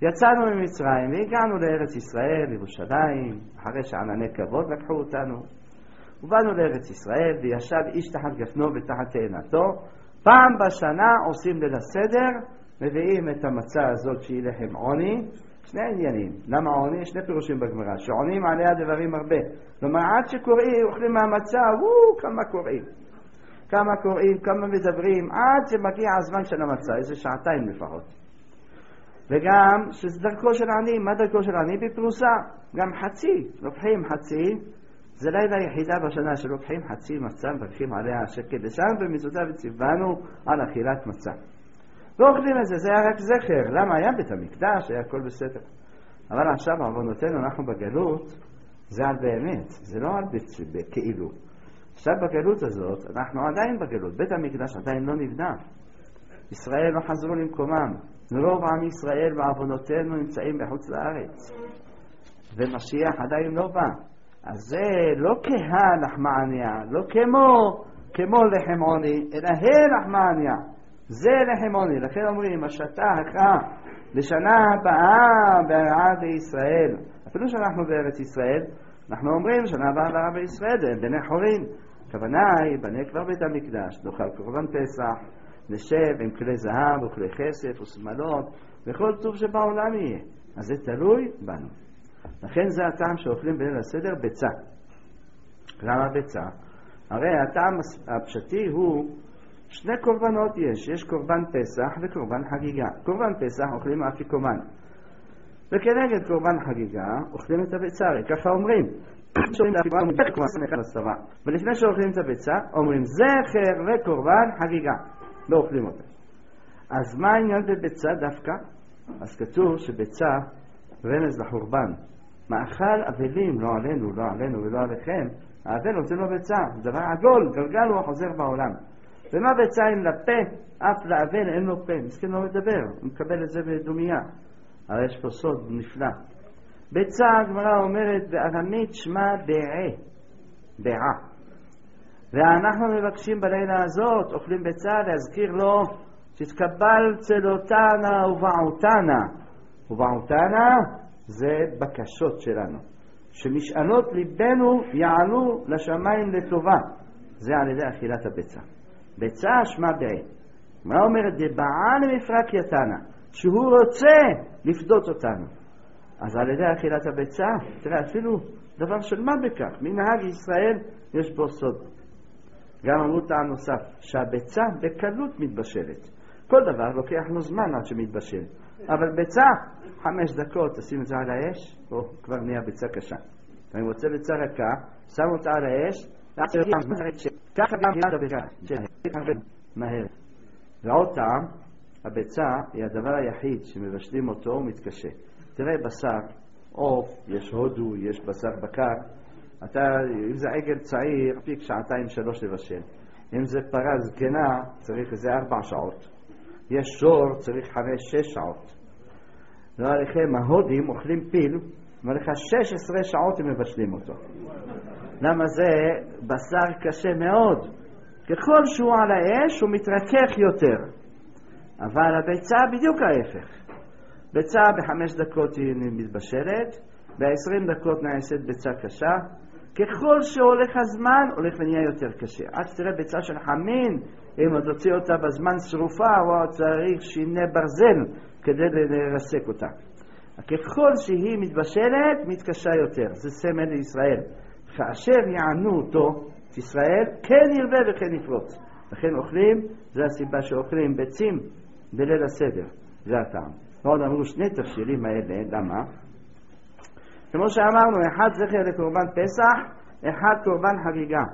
יצאנו ממצרים והגענו לארץ ישראל, לירושלים, אחרי שענני כבוד לקחו אותנו. ובאנו לארץ ישראל וישב איש תחת גפנו ותחת תאנתו. פעם בשנה עושים ליל הסדר, מביאים את המצה הזאת שהיא לחם עוני. שני עניינים. למה עוני? יש שני פירושים בגמרא. שעונים עליה דברים הרבה. כלומר, עד שקוראים, אוכלים מהמצה, וואו, כמה קוראים. כמה קוראים, כמה מדברים, עד שמגיע הזמן של המצה, איזה שעתיים לפחות. וגם, שזה דרכו של עני, מה דרכו של עני? בפרוסה. גם חצי, לוקחים חצי, זה לילה היחידה בשנה שלוקחים חצי מצה, מברכים עליה שקל לשם, ומזוזה וציוונו על אכילת מצה. ואוכלים את זה, זה היה רק זכר. למה? היה בית המקדש, היה הכל בסדר. אבל עכשיו, בעוונותינו, אנחנו בגלות, זה על באמת, זה לא על בית, כאילו. עכשיו בגלות הזאת, אנחנו עדיין בגלות, בית המקדש עדיין לא נבנה. ישראל לא חזרו למקומם. רוב עם ישראל בעוונותינו נמצאים בחוץ לארץ. ומשיח עדיין לא בא. אז זה לא כהנחמניה, לא כמו, כמו לחם עוני, אלא הנחמניה. זה לחם עוני. לכן אומרים, השתה הכרעה לשנה הבאה בהרעה בישראל. אפילו שאנחנו בארץ ישראל, אנחנו אומרים שנה הבאה בהרעה בישראל, זה בני חורין. הכוונה היא, בנה כבר בית המקדש, נאכל קורבן פסח, נשב עם כלי זהב וכלי כסף ושמלות, וכל טוב שבעולם יהיה. אז זה תלוי בנו. לכן זה הטעם שאוכלים בליל הסדר ביצה. למה ביצה? הרי הטעם הפשטי הוא, שני קורבנות יש, יש קורבן פסח וקורבן חגיגה. קורבן פסח אוכלים אפיקומן. וכנגד קורבן חגיגה אוכלים את הביצה, ככה אומרים. ולפני שאוכלים את הביצה אומרים זכר וקורבן חגיגה, לא אוכלים אותה. אז מה העניין בביצה דווקא? אז כתוב שביצה רמז לחורבן. מאכל אבלים, לא עלינו, לא עלינו ולא עליכם. האבל נותן לו ביצה, דבר עגול, גלגל הוא החוזר בעולם. ומה ביצה עם לפה? אף לאבל אין לו פה, מסכן לא מדבר, הוא מקבל את זה בדומיה. הרי יש פה סוד נפלא. ביצה, הגמרא אומרת בארמית שמה בעעה, בעעה. ואנחנו מבקשים בלילה הזאת, אוכלים ביצה, להזכיר לו שתקבל צלותנה ובעותנה. ובעותנה זה בקשות שלנו. שמשאלות ליבנו יעלו לשמיים לטובה. זה על ידי אכילת הביצה. ביצה שמה בעעה. מה אומרת? דבעה למפרק יתנה. שהוא רוצה לפדות אותנו. אז על ידי אכילת הביצה, תראה, אפילו דבר של מה בכך, מנהג ישראל יש בו סוד. גם אמרו טעם נוסף, שהביצה בקלות מתבשלת. כל דבר לוקח לו זמן עד שמתבשל. אבל ביצה, חמש דקות, תשים את זה על האש, או כבר נהיה ביצה קשה. אני רוצה ביצה רכה, שם אותה על האש, ככה גם יד הביצה, מהר. ועוד טעם, הביצה היא הדבר היחיד שמבשלים אותו ומתקשה. תראה בשר, עוף, יש הודו, יש בשר בקר. אתה, אם זה עגל צעיר, פיק שעתיים שלוש לבשל. אם זה פרה זקנה, צריך איזה ארבע שעות. יש שור, צריך חמש, שש שעות. לא עליכם, ההודים אוכלים פיל, ולך שש עשרה שעות הם מבשלים אותו. למה זה בשר קשה מאוד? ככל שהוא על האש, הוא מתרכך יותר. אבל הביצה בדיוק ההפך. ביצה בחמש דקות היא מתבשלת, בעשרים דקות נעשית ביצה קשה. ככל שהולך הזמן, הולך ונהיה יותר קשה. עד שתראה ביצה של חמין, אם עוד הוציא אותה בזמן שרופה, הוא צריך שיני ברזל כדי לרסק אותה. ככל שהיא מתבשלת, מתקשה יותר. זה סמל לישראל. כאשר יענו אותו, ישראל כן ירבה וכן יפרוץ. לכן אוכלים, זה הסיבה שאוכלים ביצים בליל הסדר. זה הטעם. ועוד אמרו שני תבשילים האלה, למה? כמו שאמרנו, אחד זכר לקורבן פסח, אחד קורבן חגיגה.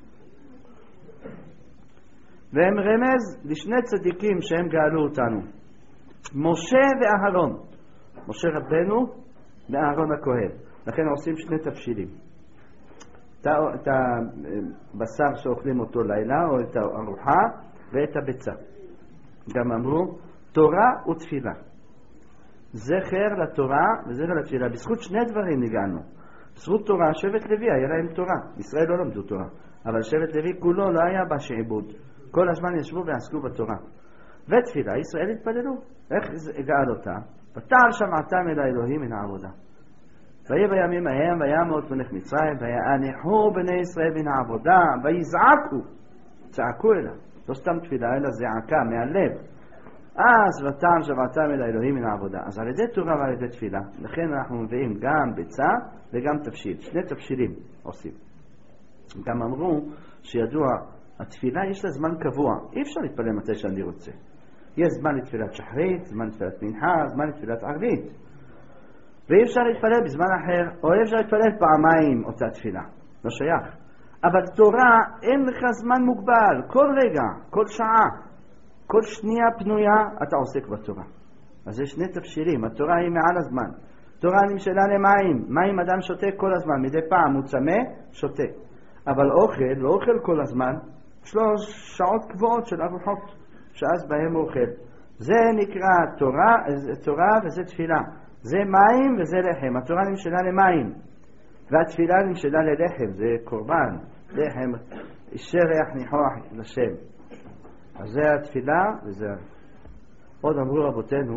והם רמז לשני צדיקים שהם גאלו אותנו. משה ואהרון. משה רבנו ואהרון הכהן. לכן עושים שני תבשילים. את הבשר שאוכלים אותו לילה, או את הארוחה, ואת הביצה. גם אמרו, תורה ותפילה. זכר לתורה וזכר לתפילה. בזכות שני דברים הגענו. בזכות תורה, שבט לוי היה להם תורה. ישראל לא למדו תורה. אבל שבט לוי כולו לא היה בה שעבוד. כל הזמן ישבו ועסקו בתורה. ותפילה, ישראל התפללו. איך גאל אותה? ותעל שמעתם אל האלוהים מן העבודה. ויהי בימים ההם וימות מלך מצרים ויאנחו בני ישראל מן העבודה ויזעקו, צעקו אליו, לא סתם תפילה אלא זעקה מהלב. אז ותעל שמעתם אל האלוהים מן העבודה. אז על ידי תורה ועל ידי תפילה, לכן אנחנו מביאים גם ביצה וגם תבשיל, שני תבשילים עושים. גם אמרו שידוע, התפילה יש לה זמן קבוע, אי אפשר להתפלל מתי שאני רוצה. יש זמן לתפילת שחרית, זמן לתפילת מנחה, זמן לתפילת ערבית. ואי אפשר להתפלל בזמן אחר, או אי אפשר להתפלל פעמיים אותה תפילה. לא שייך. אבל תורה אין לך זמן מוגבל, כל רגע, כל שעה, כל שנייה פנויה אתה עוסק בתורה. אז יש שני תבשילים, התורה היא מעל הזמן. תורה נמשלה למים, מים אדם שותה כל הזמן, מדי פעם הוא צמא, שותה. אבל אוכל, לא אוכל כל הזמן, יש לו שעות קבועות של ארוחות, שאז בהם אוכל. זה נקרא תורה, תורה וזה תפילה. זה מים וזה לחם. התורה נמשלה למים, והתפילה נמשלה ללחם, זה קורבן, לחם, אישר ריח ניחוח לשם. אז זה התפילה וזה. עוד אמרו רבותינו,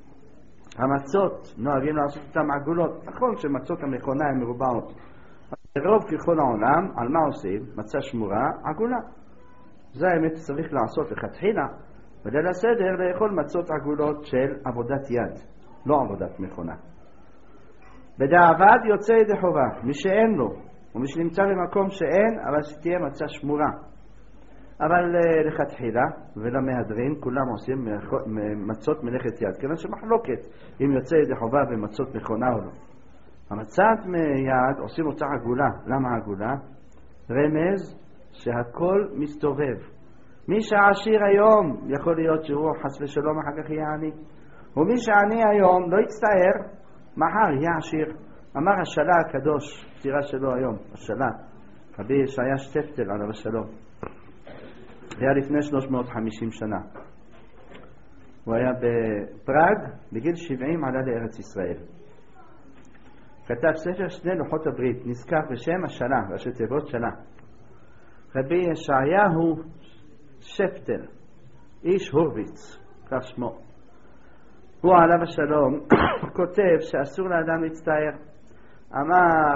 המצות נוהגים לעשות אותם עגולות. נכון שמצות המכונה הן מרובעות. רוב ככל העולם, על מה עושים? מצה שמורה, עגולה. זה האמת צריך לעשות לכתחילה, בליל הסדר לאכול מצות עגולות של עבודת יד, לא עבודת מכונה. בדיעבד יוצא ידי חובה, מי שאין לו, ומי שנמצא במקום שאין, אבל שתהיה מצה שמורה. אבל לכתחילה ולמהדרין כולם עושים מצות מלאכת יד, כיוון שמחלוקת אם יוצא ידי חובה במצות מכונה או לא. המצת מיד עושים אותה עגולה. למה עגולה? רמז שהכל מסתובב. מי שעשיר היום יכול להיות שהוא חס ושלום אחר כך יהיה עני, ומי שעני היום לא יצטער, מחר יהיה עשיר. אמר השלה הקדוש, פטירה שלו היום, השלה רבי ישעיה שטפטל עליו השלום, היה לפני שלוש מאות וחמישים שנה. הוא היה בפראג, בגיל שבעים עלה לארץ ישראל. כתב ספר שני לוחות הברית, נזכר בשם השלה, ראשי תיבות שלה. רבי ישעיהו שפטל, איש הורוויץ, כך שמו. הוא עליו השלום כותב שאסור לאדם להצטער. אמר,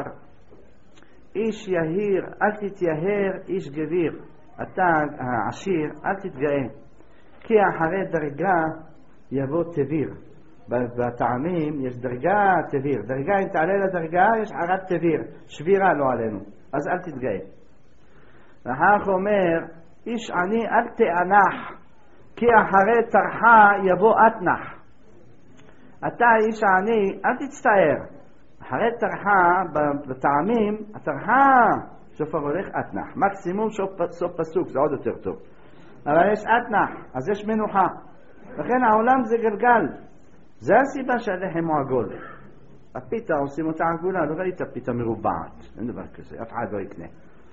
איש יהיר אל תתייהר, איש גביר, אתה העשיר אל תתגאה, כי אחרי דרגה יבוא תביר. בטעמים יש דרגה תביר, דרגה אם תעלה לדרגה יש ערד תביר, שבירה לא עלינו, אז אל תתגאה. ואחר כך אומר, איש עני אל תאנח, כי אחרי תרחה יבוא אתנח. אתה איש עני אל תצטער, אחרי תרחה בטעמים התרחה סוף הולך אתנח, מקסימום סוף, סוף פסוק, זה עוד יותר טוב, אבל יש אתנח, אז יש מנוחה. לכן העולם זה גלגל, זה הסיבה שהלחם הוא עגול. הפיתה עושים אותה עגולה, לא ראית פיתה מרובעת, אין דבר כזה, אף אחד לא יקנה.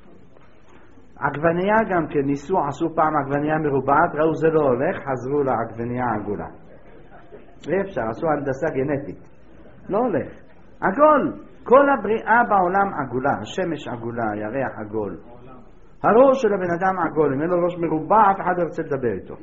עגבנייה גם כן, ניסו, עשו פעם עגבנייה מרובעת, ראו זה לא הולך, חזרו לעגבנייה עגולה. לא אפשר, עשו הנדסה גנטית, לא הולך. עגול, כל הבריאה בעולם עגולה, השמש עגולה, הירח עגול, הראש של הבן אדם עגול, אם אין לו ראש מרובע אף אחד לא רוצה לדבר איתו.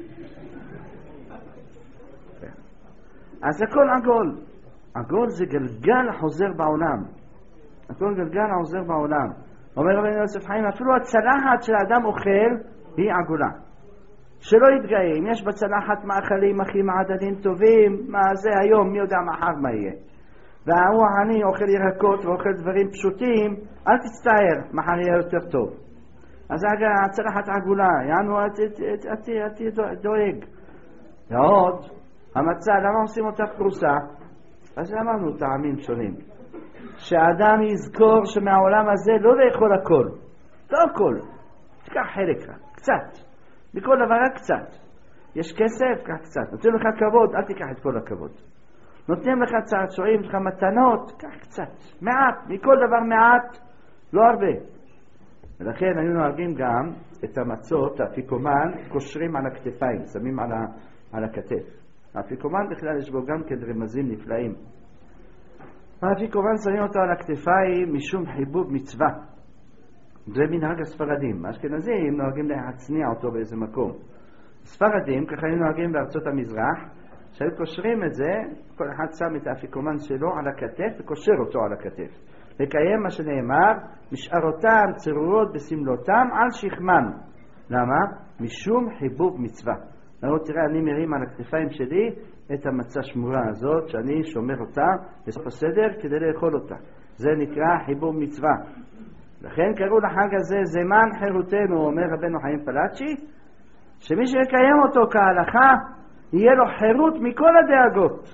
אז הכל עגול. עגול זה גלגל חוזר בעולם, הכל גלגל חוזר בעולם. אומר רבי יוסף חיים, אפילו הצלחת של האדם אוכל היא עגולה, שלא יתגאה. אם יש בצלחת מאכלים הכי מעדנים טובים, מה זה היום, מי יודע מחר מה יהיה. והוא העני אוכל ירקות ואוכל דברים פשוטים, אל תצטער, מחר יהיה יותר טוב. אז הצלחת עגולה, יענו עתי דואג. ועוד, המצה, למה עושים אותה פרוסה? אז אמרנו טעמים שונים. שהאדם יזכור שמהעולם הזה לא לאכול הכל, לא הכל, תיקח חלק, קצת, בכל דבר רק קצת. יש כסף, קח קצת. נותנים לך כבוד, אל תיקח את כל הכבוד. נותנים לך צעצועים, לך מתנות, קח קצת, מעט, מכל דבר מעט, לא הרבה. ולכן היינו נוהגים גם את המצות, האפיקומן, קושרים על הכתפיים, שמים על, ה, על הכתף. האפיקומן בכלל יש בו גם כן רמזים נפלאים. האפיקומן שמים אותו על הכתפיים משום חיבוב מצווה. זה מנהג הספרדים. האשכנזים נוהגים להצניע אותו באיזה מקום. ספרדים, ככה היינו נוהגים בארצות המזרח, שהיו קושרים את זה, כל אחד שם את האפיקומן שלו על הכתף וקושר אותו על הכתף. לקיים מה שנאמר, משארותם צרורות בסמלותם על שכמם. למה? משום חיבוב מצווה. now, תראה, אני מרים על הכתפיים שלי את המצה שמורה הזאת, שאני שומר אותה בסוף הסדר כדי לאכול אותה. זה נקרא חיבוב מצווה. לכן קראו לחג הזה זמן חירותנו, אומר רבנו חיים פלאצ'י, שמי שיקיים אותו כהלכה, יהיה לו חירות מכל הדאגות.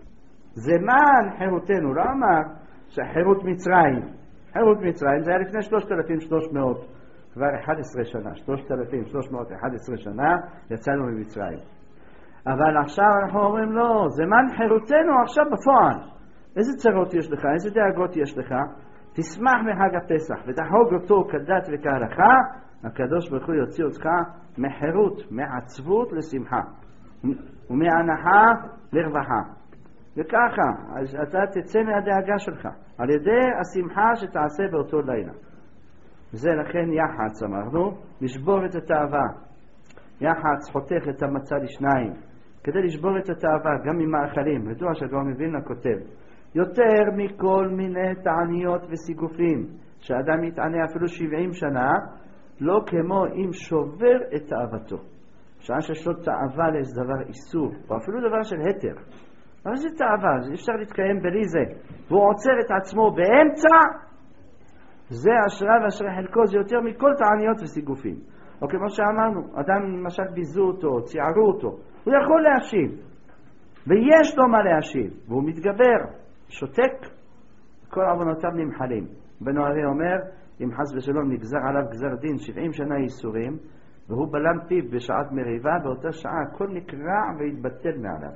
זמן חירותנו, לא אמר שחירות מצרים. חירות מצרים זה היה לפני שלושת אלפים ושלוש מאות, כבר אחת עשרה שנה, שלושת אלפים ושלוש מאות ואחת עשרה שנה יצאנו ממצרים. אבל עכשיו אנחנו אומרים לא, זמן חירותנו עכשיו בפועל. איזה צרות יש לך, איזה דאגות יש לך? תשמח מחג הפסח ותחוג אותו כדת וכהלכה, הקדוש ברוך הוא יוציא אותך מחירות, מעצבות לשמחה ומהנחה לרווחה. וככה, אז אתה תצא מהדאגה שלך על ידי השמחה שתעשה באותו לילה. זה לכן יחץ אמרנו, לשבור את התאווה. יחץ חותך את המצה לשניים כדי לשבור את התאווה גם ממאכלים. ידוע שגם מבינה כותב יותר מכל מיני תעניות וסיגופים שאדם יתענה אפילו שבעים שנה, לא כמו אם שובר את תאוותו. שעה שיש לו תאווה לאיזה דבר איסור או אפילו דבר של היתר, אבל זה תאווה, זה אפשר להתקיים בלי זה, והוא עוצר את עצמו באמצע, זה אשרה ואשרה חלקו, זה יותר מכל תעניות וסיגופים. או כמו שאמרנו, אדם למשל ביזו אותו, ציערו אותו, הוא יכול להשיב ויש לו מה להשיב והוא מתגבר, שותק, כל עוונותיו נמחלים. בנו הרי אומר, אם חס ושלום נגזר עליו גזר דין שבעים שנה ייסורים והוא בלם פיו בשעת מריבה, באותה שעה הכל נקרע והתבטל מעליו.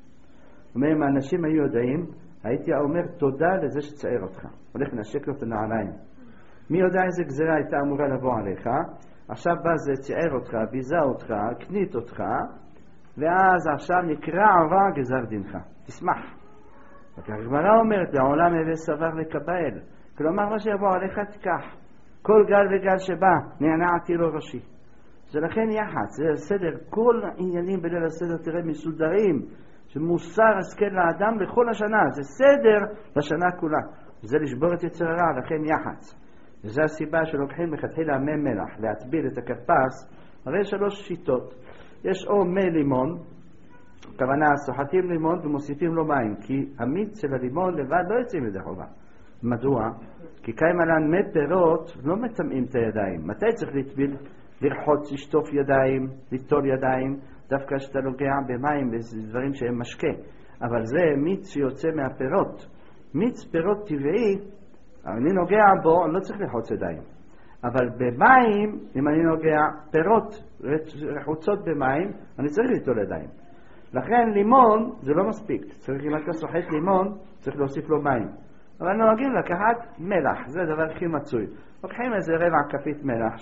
אם האנשים היו יודעים, הייתי אומר תודה לזה שצער אותך, הולך לנשק לו את הנעליים. מי יודע איזה גזרה הייתה אמורה לבוא עליך, עכשיו בא זה צער אותך, ביזה אותך, קנית אותך, ואז עכשיו נקרע רע גזר דינך, תשמח. הגמרא אומרת, לעולם הווה סבר לקבל, כלומר מה שיבוא עליך תיקח, כל גל וגל שבא נענעתי לו ראשי. זה לכן יחץ, זה סדר, כל העניינים בליל הסדר תראה מסודרים, שמוסר השכל לאדם לכל השנה, זה סדר לשנה כולה, זה לשבור את יצר הרע, לכן יחץ. וזו הסיבה שלוקחים לכתחילה מי מלח להטביל את הכרפס. הרי יש שלוש שיטות, יש או מי לימון, הכוונה סוחטים לימון ומוסיפים לו מים, כי המיץ של הלימון לבד לא יוצאים ידי חובה. מדוע? כי קיים עליהם מי פירות לא מטמאים את הידיים. מתי צריך להטביל? לרחוץ, לשטוף ידיים, ליטול ידיים, דווקא שאתה נוגע במים, בדברים שהם משקה. אבל זה מיץ שיוצא מהפירות. מיץ פירות טבעי, אני נוגע בו, אני לא צריך לרחוץ ידיים. אבל במים, אם אני נוגע פירות רחוצות במים, אני צריך ליטול ידיים. לכן לימון זה לא מספיק. צריך, אם אתה סוחט לימון, צריך להוסיף לו מים. אבל נוהגים לקחת מלח, זה הדבר הכי מצוי. לוקחים איזה רבע כפית מלח,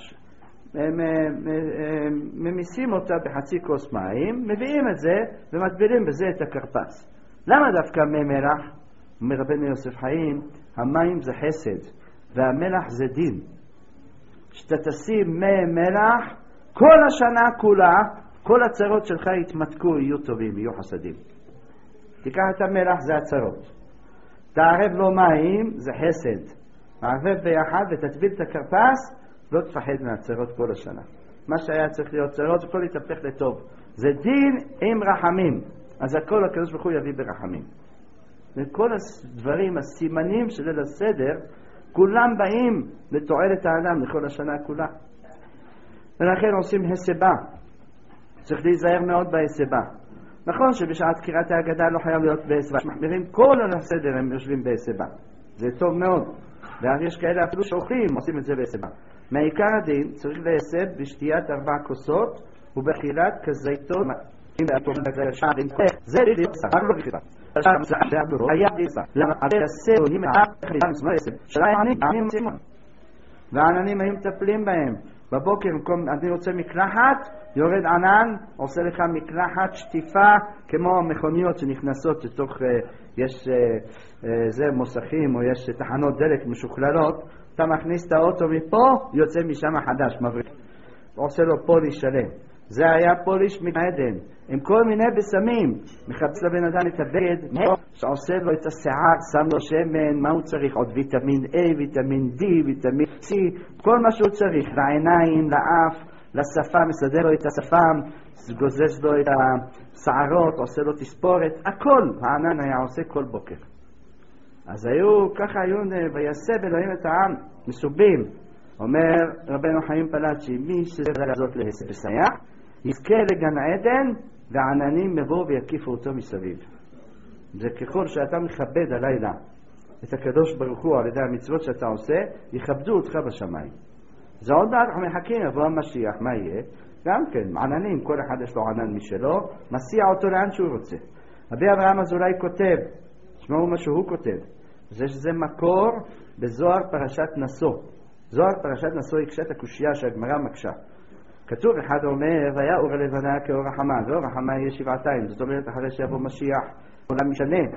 ממיסים אותה בחצי כוס מים, מביאים את זה ומטבילים בזה את הכרפס. למה דווקא מי מלח? אומר רבנו יוסף חיים, המים זה חסד והמלח זה דין. שאתה תשים מי מלח, כל השנה כולה, כל הצרות שלך יתמתקו, יהיו טובים, יהיו חסדים. תיקח את המלח, זה הצרות. תערב לו מים, זה חסד. מערבב ביחד ותטביל את הכרפס, לא תפחד מהצרות כל השנה. מה שהיה צריך להיות צרות, הכל יתהפך לטוב. זה דין עם רחמים. אז הכל הקדוש ברוך הוא יביא ברחמים. וכל הדברים, הסימנים של ליל הסדר, כולם באים לתועלת האדם לכל השנה כולה. ולכן עושים הסבה. צריך להיזהר מאוד בהסבה. נכון שבשעת קריאת ההגדה לא חייב להיות בהסבה. מחמירים כל הסדר הם יושבים בהסבה. זה טוב מאוד. ויש כאלה אפילו שאוכלים, עושים את זה בהסבה. מעיקר הדין צריך להסב בשתיית ארבע כוסות ובאכילת כזיתון. זה דיסה, רק לא בחירה. היה דיסה. למה הסר היא מאחריתם סמסם. שלהם עניים סימון. והעננים היו מטפלים בהם. בבוקר, אני רוצה מקלחת, יורד ענן, עושה לך מקלחת שטיפה, כמו המכוניות שנכנסות לתוך, יש זה מוסכים או יש תחנות דלק משוכללות, אתה מכניס את האוטו מפה, יוצא משם חדש, מבריק. עושה לו פולי שלם. זה היה פוליש מגן, עם כל מיני בסמים, מחפש לבן אדם את הבגד, שעושה לו את השיער, שם לו שמן, מה הוא צריך? עוד ויטמין A, ויטמין D, ויטמין C, כל מה שהוא צריך, לעיניים, לאף, לשפה, מסדר לו את השפם, גוזז לו את השערות, עושה לו תספורת, הכל, הענן היה עושה כל בוקר. אז היו, ככה היו, ויעשה בלוהים את העם, מסובים. אומר רבנו חיים פלאצ'י, מי שזה זאת להספסיה, יזכה לגן עדן, והעננים מבואו ויקיפו אותו מסביב. זה ככל שאתה מכבד הלילה את הקדוש ברוך הוא על ידי המצוות שאתה עושה, יכבדו אותך בשמיים. זה עוד מעט אנחנו מחכים, יבוא המשיח, מה יהיה? גם כן, עננים, כל אחד יש לו ענן משלו, מסיע אותו לאן שהוא רוצה. רבי אברהם אזולאי כותב, שמעו מה שהוא כותב, זה שזה מקור בזוהר פרשת נשוא. זוהר פרשת נשוא יקשה את הקושייה שהגמרא מקשה. כתוב אחד אומר, והיה אור הלבנה כאור החמה, ואור החמה יהיה שבעתיים, זאת אומרת אחרי שיבוא משיח, עולם משנה.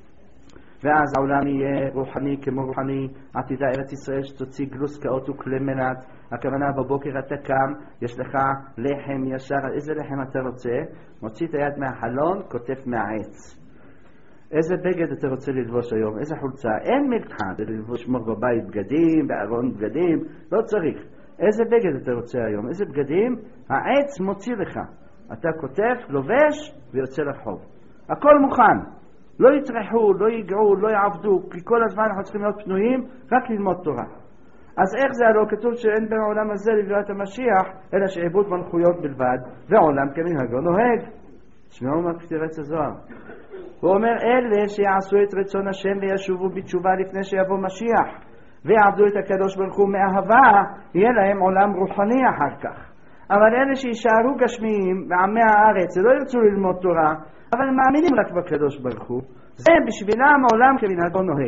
ואז העולם יהיה רוחני כמו רוחני, עתידה ארץ ישראל שתוציא גלוס כאות וכלי מנת, הכוונה בבוקר אתה קם, יש לך לחם ישר, איזה לחם אתה רוצה? מוציא את היד מהחלון, כותף מהעץ. איזה בגד אתה רוצה ללבוש היום? איזה חולצה? אין מלכה, זה ללבוש מור בבית בגדים, בארון בגדים, לא צריך. איזה בגד אתה רוצה היום? איזה בגדים? העץ מוציא לך. אתה כותף, לובש ויוצא לרחוב. הכל מוכן. לא יטרחו, לא יגעו, לא יעבדו, כי כל הזמן אנחנו צריכים להיות פנויים רק ללמוד תורה. אז איך זה הלא כתוב שאין בעולם הזה לביאת המשיח, אלא שעיבוד מלכויות בלבד, ועולם כמנהגו נוהג. תשמעו מה כתירץ הזוהר. הוא אומר, אלה שיעשו את רצון השם וישובו בתשובה לפני שיבוא משיח, ויעבדו את הקדוש ברוך הוא מאהבה, יהיה להם עולם רוחני אחר כך. אבל אלה שישארו גשמיים בעמי הארץ, לא ירצו ללמוד תורה, אבל הם מאמינים רק בקדוש ברוך הוא, זה בשבילם העולם כמנהגו נוהג.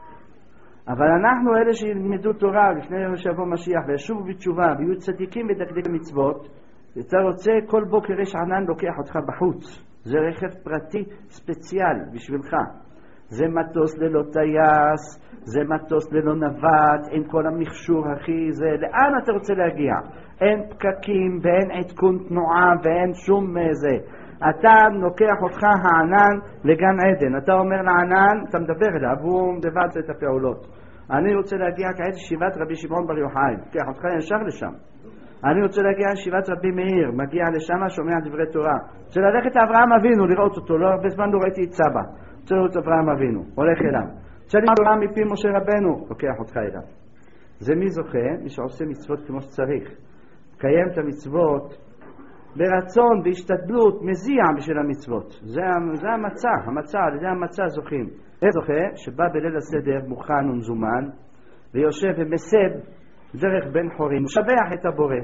אבל אנחנו אלה שילמדו תורה לפני שיבוא משיח וישובו בתשובה ויהיו צדיקים ודקדקי מצוות, אתה רוצה כל בוקר יש ענן לוקח אותך בחוץ, זה רכב פרטי ספציאל בשבילך, זה מטוס ללא טייס, זה מטוס ללא נווט, עם כל המכשור הכי זה, לאן אתה רוצה להגיע? אין פקקים ואין עדכון תנועה ואין שום זה. אתה לוקח אותך הענן לגן עדן, אתה אומר לענן, אתה מדבר אליו, הוא מדבר את הפעולות. אני רוצה להגיע כעת ישיבת רבי שמעון בר יוחאי, לוקח אותך ישר לשם. אני רוצה להגיע ישיבת רבי מאיר, מגיע לשם, שומע דברי תורה. רוצה ללכת לאברהם אבינו, לראות אותו, לא הרבה זמן לא ראיתי את סבא. רוצה לראות אברהם אבינו, הולך אליו. רוצה ללמוד תורה מפי משה רבנו, לוקח אותך אליו. זה מי זוכה? מי שעושה מצוות כמו שצריך. קיים את המצוות ברצון, בהשתדלות, מזיע בשביל המצוות. זה, זה המצע, המצע, על ידי המצע זוכים. זה זוכה שבא בליל הסדר מוכן ומזומן, ויושב ומסב דרך בן חורים, משבח את הבורא.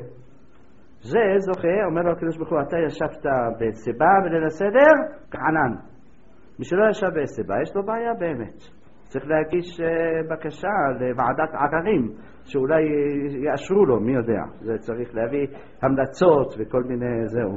זה זוכה, אומר לו הקדוש ברוך הוא, אתה ישבת בסיבה בליל הסדר, כענן. מי שלא ישב בסיבה, יש לו בעיה באמת. צריך להגיש בקשה לוועדת עררים, שאולי יאשרו לו, מי יודע. זה צריך להביא המלצות וכל מיני זהו.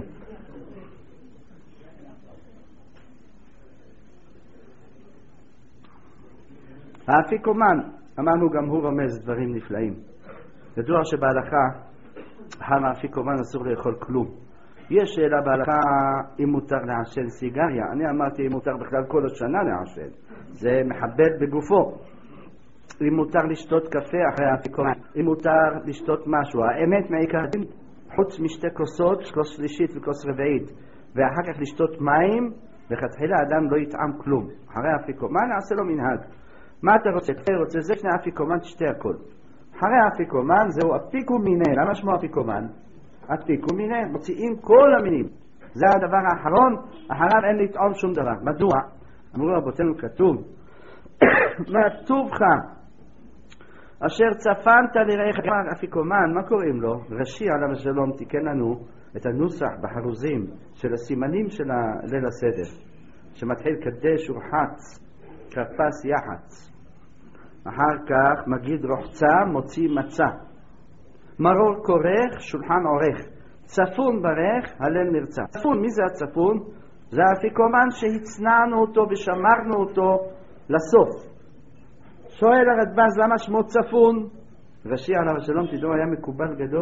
האפיקומן, אמרנו גם הוא רמז דברים נפלאים. ידוע שבהלכה, אחר האפיקומן אסור לאכול כלום. יש שאלה בהלכה אם מותר לעשן סיגריה. אני אמרתי אם מותר בכלל כל השנה לעשן. זה מחבל בגופו. אם מותר לשתות קפה אחרי האפיקומן. אם מותר לשתות משהו. האמת מעיקר הדין, חוץ משתי כוסות, כוס שלישית וכוס רביעית, ואחר כך לשתות מים, לכתחילה האדם לא יטעם כלום. אחרי האפיקומן נעשה לו מנהג. מה אתה רוצה? אתה רוצה זה שני האפיקומן תשתה הכל. אחרי האפיקומן זהו אפיקו מיני. למה שמו אפיקומן? אפיקו מיני, מוציאים כל המינים. זה הדבר האחרון, אחריו אין לטעום שום דבר. מדוע? אמרו רבותינו כתוב, מה טובך אשר צפנת לרעך. אפיקומן, מה קוראים לו? רש"י עליו השלום תיקן לנו את הנוסח בחרוזים של הסימנים של ליל הסדר, שמתחיל קדש ורחץ, כרפס יחץ. אחר כך מגיד רוחצה, מוציא מצה. מרור כורך, שולחן עורך. צפון ברך, הלל נרצה. צפון, מי זה הצפון? זה האפיקומן שהצנענו אותו ושמרנו אותו לסוף. שואל הרדב"ז למה שמו צפון? רש"י עליו השלום תדעו היה מקובל גדול.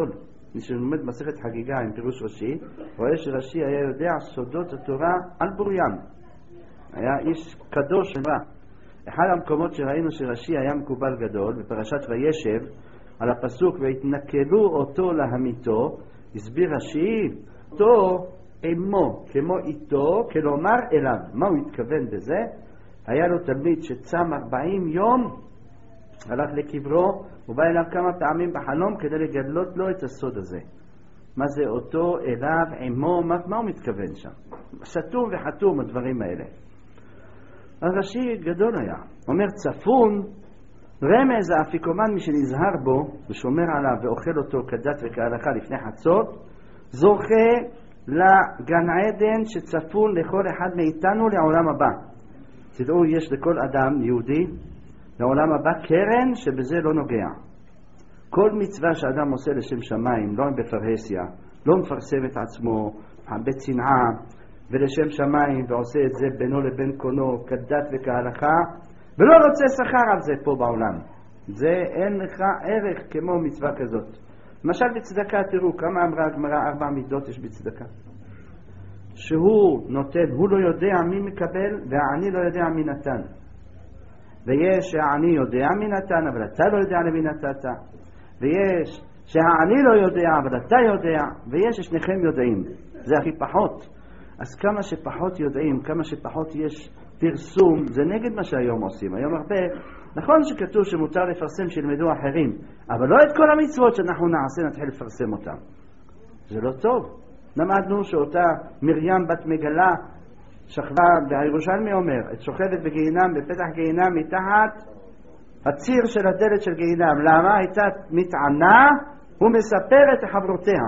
מי שלומד מסכת חגיגה עם פירוש רש"י, רואה שרש"י היה יודע סודות התורה על בוריים. היה איש קדוש ורע. אחד המקומות שראינו שרש"י היה מקובל גדול, בפרשת וישב, על הפסוק והתנכלו אותו להמיתו, הסביר רש"י, אותו עמו, כמו איתו, כלומר אליו. מה הוא התכוון בזה? היה לו תלמיד שצם ארבעים יום, הלך לקברו, הוא בא אליו כמה פעמים בחלום כדי לגלות לו את הסוד הזה. מה זה אותו אליו, עמו, מה, מה הוא מתכוון שם? סתום וחתום הדברים האלה. אז רש"י גדול היה. אומר צפון, רמז האפיקומן מי שנזהר בו ושומר עליו ואוכל אותו כדת וכהלכה לפני חצות, זוכה לגן עדן שצפון לכל אחד מאיתנו לעולם הבא. תדעו, יש לכל אדם יהודי לעולם הבא קרן שבזה לא נוגע. כל מצווה שאדם עושה לשם שמיים, לא בפרהסיה, לא מפרסם את עצמו בצנעה ולשם שמיים ועושה את זה בינו לבין קונו כדת וכהלכה, ולא רוצה שכר על זה פה בעולם. זה אין לך ערך כמו מצווה כזאת. למשל בצדקה, תראו כמה אמרה הגמרא, ארבע מידות יש בצדקה. שהוא נותן, הוא לא יודע מי מקבל והעני לא יודע מי נתן. ויש שהעני יודע מי נתן אבל אתה לא יודע למי נתת. ויש שהעני לא יודע אבל אתה יודע. ויש ששניכם יודעים. זה הכי פחות. אז כמה שפחות יודעים, כמה שפחות יש פרסום, זה נגד מה שהיום עושים. היום הרבה, נכון שכתוב שמותר לפרסם שילמדו אחרים, אבל לא את כל המצוות שאנחנו נעשה נתחיל לפרסם אותם. זה לא טוב. למדנו שאותה מרים בת מגלה שכבה, והירושלמי אומר, את שוכבת בגיהינם, בפתח גיהינם, מתחת הציר של הדלת של גיהינם. למה? הייתה מתענה ומספרת לחברותיה.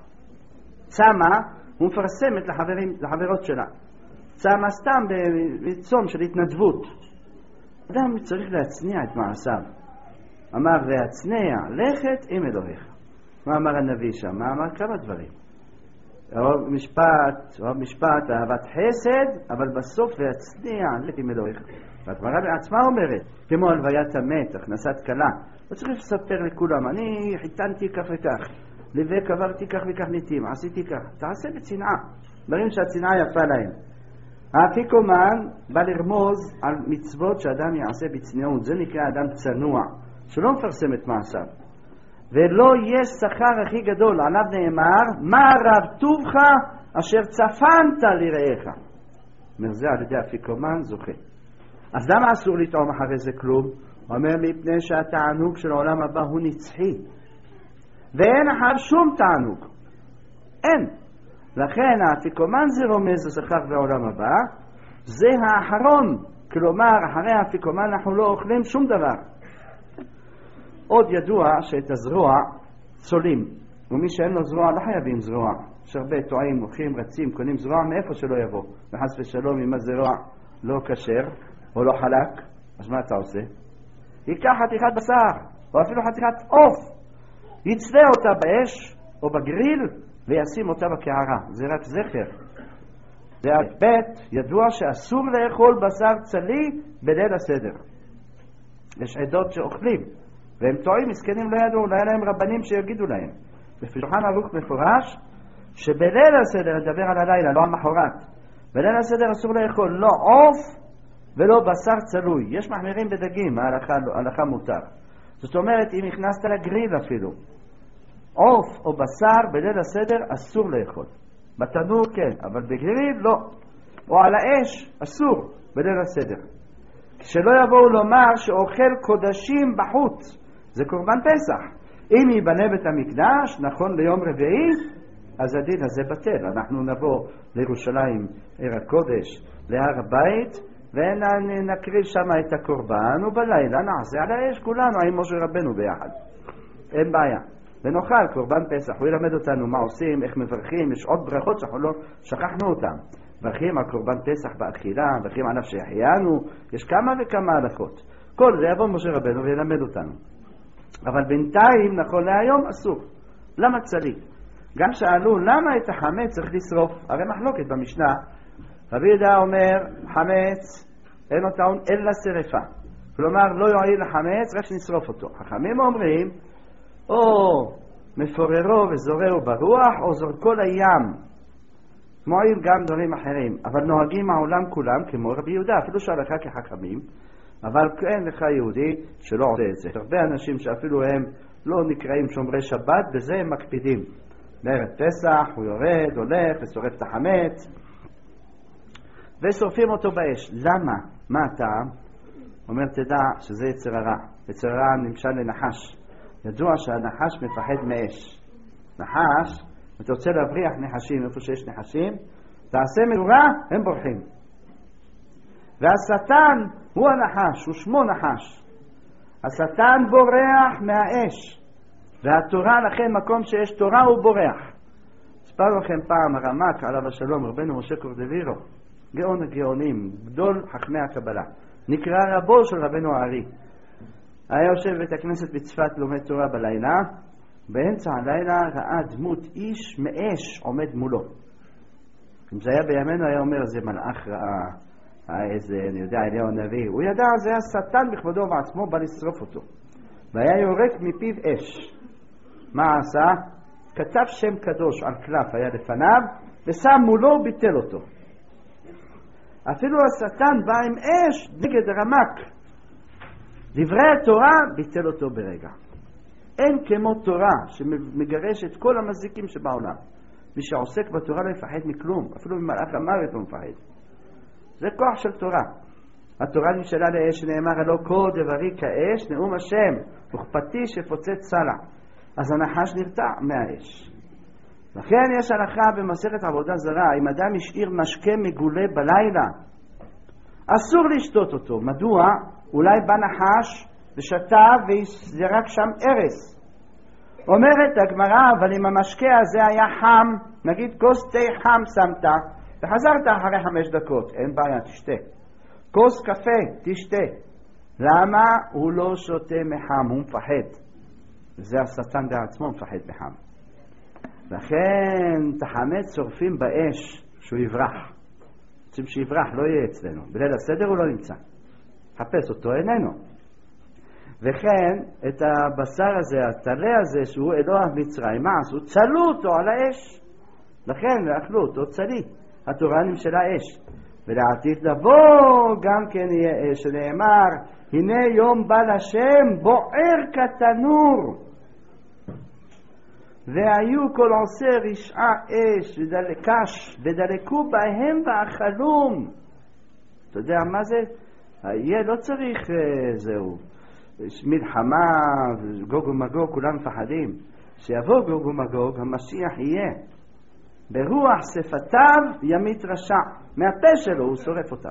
צמה ומפרסמת לחברים, לחברות שלה. צמה סתם בצום של התנדבות. אדם צריך להצניע את מעשיו. אמר והצניע לכת עם אלוהיך. מה אמר הנביא שם? מה אמר? כמה דברים. רוב משפט, רוב משפט, אהבת חסד, אבל בסוף והצניע לכת עם אלוהיך. והגמרא בעצמה אומרת, כמו הלוויית המת, הכנסת כלה. לא צריך לספר לכולם, אני חיתנתי כך וכך, לבי קברתי כך וכך ניתים, עשיתי כך. תעשה בצנעה. דברים שהצנעה יפה להם. האפיקומן בא לרמוז על מצוות שאדם יעשה בצניעות. זה נקרא אדם צנוע, שלא מפרסם את מעשיו. ולא יש שכר הכי גדול, עליו נאמר, מה רב טובך אשר צפנת לרעך. מרזה על ידי האפיקומן זוכה. אז למה אסור לטעום אחרי זה כלום? אומר מפני שהתענוג של העולם הבא הוא נצחי. ואין אחר שום תענוג. אין. לכן האפיקומן זה רומז לשכר בעולם הבא, זה האחרון. כלומר, אחרי האפיקומן אנחנו לא אוכלים שום דבר. עוד ידוע שאת הזרוע צולים, ומי שאין לו זרוע לא חייבים זרוע. יש הרבה טועים, הולכים, רצים, קונים זרוע מאיפה שלא יבוא. וחס ושלום אם הזרוע לא כשר או לא חלק, אז מה אתה עושה? ייקח חתיכת בשר, או אפילו חתיכת עוף, יצלה אותה באש או בגריל וישים אותה בקערה. זה רק זכר. זה בית ידוע שאסור לאכול בשר צלי בליל הסדר. יש עדות שאוכלים והם טועים, מסכנים לא ידעו, לא היה להם רבנים שיגידו להם. בשולחן ערוך מפורש שבליל הסדר, נדבר על הלילה, לא המחרת, בליל הסדר אסור לאכול לא עוף ולא בשר צלוי. יש מחמירים בדגים, ההלכה, ההלכה מותר. זאת אומרת, אם נכנסת לגריל אפילו, עוף או בשר בליל הסדר אסור לאכול. בתנור כן, אבל בגריל לא. או על האש אסור בליל הסדר. שלא יבואו לומר שאוכל קודשים בחוץ. זה קורבן פסח. אם ייבנה בית המקדש, נכון ליום רביעי, אז הדין הזה בטל. אנחנו נבוא לירושלים, עיר הקודש, להר הבית, ונקריב שם את הקורבן, ובלילה נעשה על האש כולנו, עם משה רבנו ביחד. אין בעיה. ונאכל קורבן פסח. הוא ילמד אותנו מה עושים, איך מברכים, יש עוד ברכות שאנחנו לא שכחנו אותם. מברכים על קורבן פסח באכילה, מברכים עליו שהחיינו, יש כמה וכמה הלכות. כל זה יבוא משה רבנו וילמד אותנו. אבל בינתיים, נכון להיום, אסור. למה צלי? גם שאלו, למה את החמץ צריך לשרוף? הרי מחלוקת במשנה. רבי יהודה אומר, חמץ אין לו טעון אלא שרפה. כלומר, לא יועיל לחמץ, רק שנשרוף אותו. חכמים אומרים, או מפוררו וזוררו ברוח, או זורקו לים. מועיל גם דברים אחרים, אבל נוהגים העולם כולם כמו רבי יהודה, אפילו שהלכה כחכמים, אבל אין לך יהודי שלא עושה את זה. הרבה אנשים שאפילו הם לא נקראים שומרי שבת, בזה הם מקפידים. בערב פסח הוא יורד, הולך ושורף את החמץ ושורפים אותו באש. למה? מה הטעם? אומר, תדע שזה יצר הרע. יצר הרע נמשל לנחש. ידוע שהנחש מפחד מאש. נחש, אתה רוצה להבריח נחשים איפה שיש נחשים, תעשה מדורה, הם בורחים. והשטן הוא הנחש, הוא שמו נחש. השטן בורח מהאש, והתורה לכן מקום שיש תורה הוא בורח. אספר לכם פעם הרמ"ק עליו השלום, רבנו משה קורדווירו, גאון הגאונים, גדול חכמי הקבלה, נקרא רבו של רבנו הארי. היה יושב בבית הכנסת בצפת לומד תורה בלילה, באמצע הלילה ראה דמות איש מאש עומד מולו. אם זה היה בימינו היה אומר זה מלאך רעה, איזה, אני יודע, אליהו הנביא. הוא ידע, זה היה שטן בכבודו ועצמו, בא לשרוף אותו. והיה יורק מפיו אש. מה עשה? כתב שם קדוש על קלף, היה לפניו, ושם מולו ביטל אותו. אפילו השטן בא עם אש נגד הרמ"ק. דברי התורה ביטל אותו ברגע. אין כמו תורה שמגרש את כל המזיקים שבעולם. מי שעוסק בתורה לא יפחד מכלום, אפילו ממלאך המוות לא מפחד. זה כוח של תורה. התורה נמשלה לאש, נאמר הלא כה דברי כאש, נאום השם, וכפתי שפוצץ סלע. אז הנחש נרתע מהאש. לכן יש הלכה במסכת עבודה זרה, אם אדם השאיר משקה מגולה בלילה, אסור לשתות אותו. מדוע? אולי בא נחש ושתה וזרק שם ארס. אומרת הגמרא, אבל אם המשקה הזה היה חם, נגיד כוס תה חם שמת, וחזרת אחרי חמש דקות, אין בעיה, תשתה. כוס קפה, תשתה. למה? הוא לא שותה מחם, הוא מפחד. וזה השטן בעצמו מפחד מחם. לכן תחמץ שורפים באש שהוא יברח. רוצים שיברח, לא יהיה אצלנו. בליל הסדר הוא לא נמצא. חפש אותו, איננו. וכן את הבשר הזה, התלה הזה שהוא אלוה מצרים, מה עשו? צלו אותו על האש. לכן ואכלו אותו צלי. התורה נמשלה אש. ולעתיד לבוא גם כן יהיה אש, שנאמר הנה יום בא לשם בוער כתנור, והיו כל עושה רשעה אש ודלקש ודלקו בהם ואכלום. אתה יודע מה זה? יהיה לא צריך זהו מלחמה גוג ומגוג, כולם מפחדים. שיבוא גוג ומגוג המשיח יהיה ברוח שפתיו ימית רשע, מהפה שלו הוא שורף אותם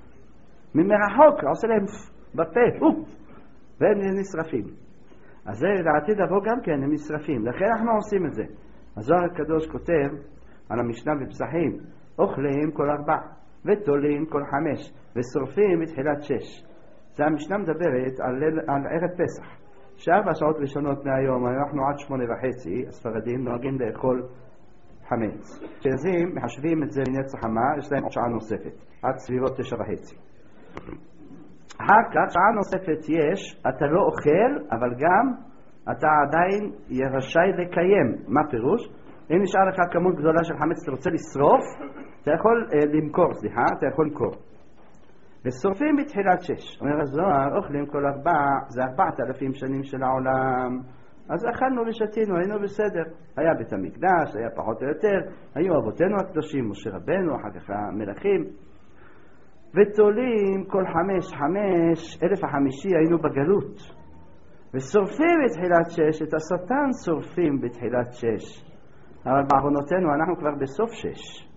ממרחוק, עושה להם בפה והם נשרפים. אז זה לעתיד לבוא גם כן הם נשרפים. לכן אנחנו עושים את זה. הזוהר הקדוש כותב על המשנה בפסחים, אוכלים כל ארבע ותולים כל חמש ושורפים בתחילת שש. זה המשנה מדברת על, על ערב פסח, שארבע שעות ראשונות מהיום, אנחנו עד שמונה וחצי, הספרדים נוהגים לאכול חמץ. כשזים מחשבים את זה לנץ החמה, יש להם עוד שעה נוספת, עד סביבות תשע וחצי. אחר כך שעה נוספת יש, אתה לא אוכל, אבל גם אתה עדיין רשאי לקיים. מה פירוש? אם נשאר לך כמות גדולה של חמץ, אתה רוצה לשרוף, אתה יכול אה, למכור, סליחה, אתה יכול למכור. ושורפים בתחילת שש. אומר הזוהר, אוכלים כל ארבע, זה ארבעת אלפים שנים של העולם. אז אכלנו ושתינו, היינו בסדר. היה בית המקדש, היה פחות או יותר, היו אבותינו הקדושים, משה רבנו, אחר כך המלכים. ותולים כל חמש, חמש, אלף החמישי היינו בגלות. ושורפים בתחילת שש, את השטן שורפים בתחילת שש. אבל בעוונותינו אנחנו כבר בסוף שש.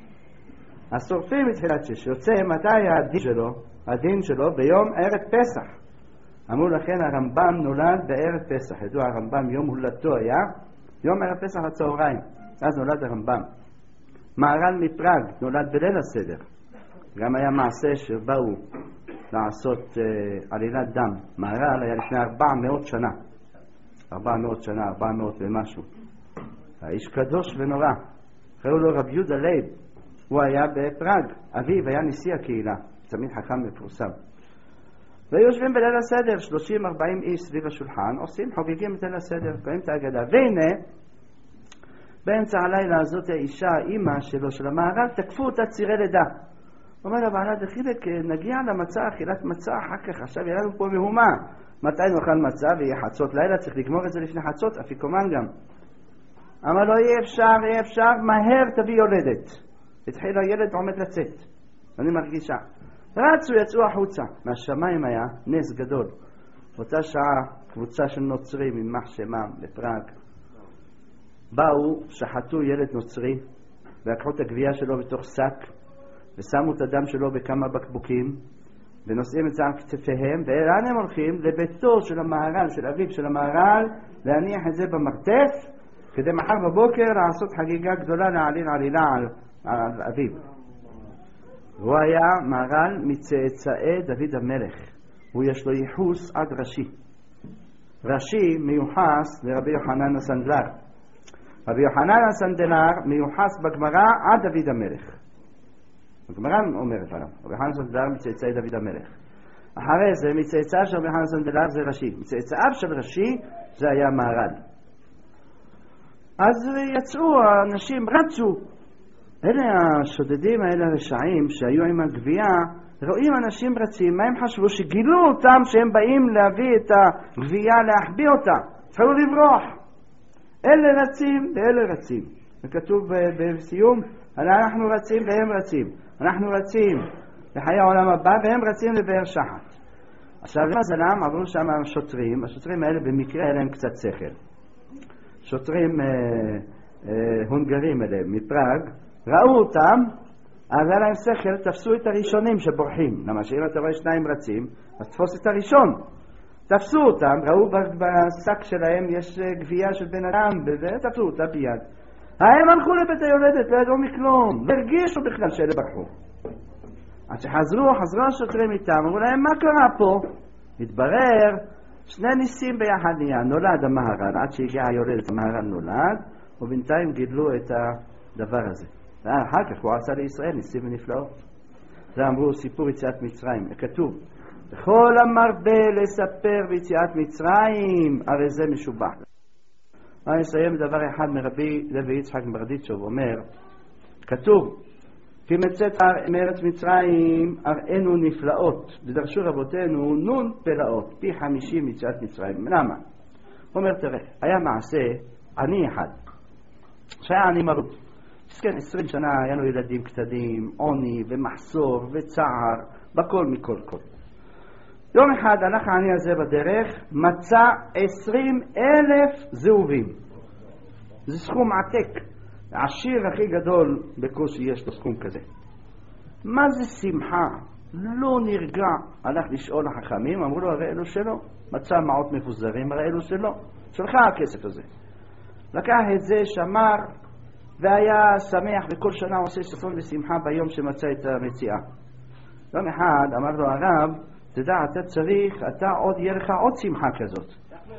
אז שורפים בתחילת שש. יוצא מתי הדין שלו? הדין שלו ביום ערב פסח. אמרו לכן הרמב"ם נולד בערב פסח. ידוע הרמב"ם יום הולדתו היה יום ערב פסח הצהריים. אז נולד הרמב"ם. מהר"ל מפראג נולד בליל הסדר. גם היה מעשה שבאו לעשות uh, עלילת דם. מהר"ל היה לפני ארבע מאות שנה. ארבע מאות שנה, ארבע מאות ומשהו. האיש קדוש ונורא. קראו לו רב יהודה לייב. הוא היה בפראג. אביו היה נשיא הקהילה. תמיד חכם מפורסם. ויושבים בליל הסדר, שלושים ארבעים איש סביב השולחן, עושים, חוגגים את ליל הסדר, קוראים את ההגדה. והנה, באמצע הלילה הזאת האישה, האמא שלו, של המהר"ל, תקפו אותה צירי לידה. אומר לה, בעלה דחילק, נגיע למצה, אכילת מצה אחר כך, עכשיו יהיה לנו פה מהומה. מתי נאכל מצה ויהיה חצות לילה, צריך לגמור את זה לפני חצות, אפיקומן גם. אמר לו, אי אפשר, אי אפשר, מהר תביא יולדת. התחיל הילד עומד לצאת. אני מרגישה. רצו, יצאו החוצה. מהשמיים היה נס גדול. באותה שעה, קבוצה של נוצרים, יימח שמם, בפראג. באו, שחטו ילד נוצרי, ולקחו את הגבייה שלו בתוך שק, ושמו את הדם שלו בכמה בקבוקים, ונושאים את זה על כתפיהם, ולאן הם הולכים? לביתו של המהר"ל, של אביו של המהר"ל, להניח את זה במרתף, כדי מחר בבוקר לעשות חגיגה גדולה, להעליל עלילה על, על אביו. הוא היה מהר"ל מצאצאי דוד המלך. הוא יש לו ייחוס עד ראשי. ראשי מיוחס לרבי יוחנן הסנדלר. רבי יוחנן הסנדלר מיוחס בגמרא עד דוד המלך. הגמרא אומרת עליו, רבי יוחנן הסנדלר מצאצאי דוד המלך. אחרי זה מצאצאיו של רבי יוחנן הסנדלר זה ראשי. מצאצאיו של ראשי זה היה מהר"ל. אז יצאו האנשים, רצו. אלה השודדים, אלה הרשעים שהיו עם הגבייה, רואים אנשים רצים, מה הם חשבו? שגילו אותם שהם באים להביא את הגבייה, להחביא אותה. התחילו לברוח. אלה רצים ואלה רצים. וכתוב בסיום, אנחנו רצים והם רצים. אנחנו רצים לחיי העולם הבא והם רצים לבאר שחת. עכשיו למזלם עברו שם שוטרים, השופטים האלה במקרה היה להם קצת שכל. שוטרים אה, אה, הונגרים אליהם מפראג, ראו אותם, אז היה להם שכל, תפסו את הראשונים שבורחים. למה שאם אתה רואה שניים רצים, אז תפוס את הראשון. תפסו אותם, ראו בשק שלהם יש גבייה של בן אדם, ותפסו אותה ביד. הם הלכו לבית היולדת, לא ידעו מכלום, לא הרגישו בכלל שאלה ברחו. אז שחזרו, חזרו השוטרים איתם, אמרו להם, מה קרה פה? התברר, שני ניסים ביחד נהיה, נולד המהר"ל, עד שהגיע היולדת, המהר"ל נולד, ובינתיים גידלו את הדבר הזה. אחר כך הוא עשה לישראל ניסים ונפלאות. זה אמרו סיפור יציאת מצרים, כתוב, כל המרבה לספר ביציאת מצרים, הרי זה משובח. אני אסיים דבר אחד מרבי לוי יצחק מברדיצ'וב, אומר, כתוב, כי מצאת מארץ מצרים הראינו נפלאות, ודרשו רבותינו נון פלאות, פי חמישים יציאת מצרים. למה? הוא אומר, תראה, היה מעשה עני אחד, שהיה עני מרות. כן, עשרים שנה היה לו ילדים קטנים, עוני ומחסור וצער, בכל מכל כל. יום אחד הלך העני הזה בדרך, מצא עשרים אלף זהובים. זה סכום עתק. העשיר הכי גדול בקושי יש לו סכום כזה. מה זה שמחה? לא נרגע. הלך לשאול החכמים, אמרו לו, הרי אלו שלו. מצא מעות מפוזרים, הרי אלו שלו. שלך הכסף הזה. לקח את זה, שמר, והיה שמח, וכל שנה עושה ששון ושמחה ביום שמצא את המציאה. יום אחד אמר לו הרב, תדע, אתה צריך, אתה עוד, יהיה לך עוד שמחה כזאת.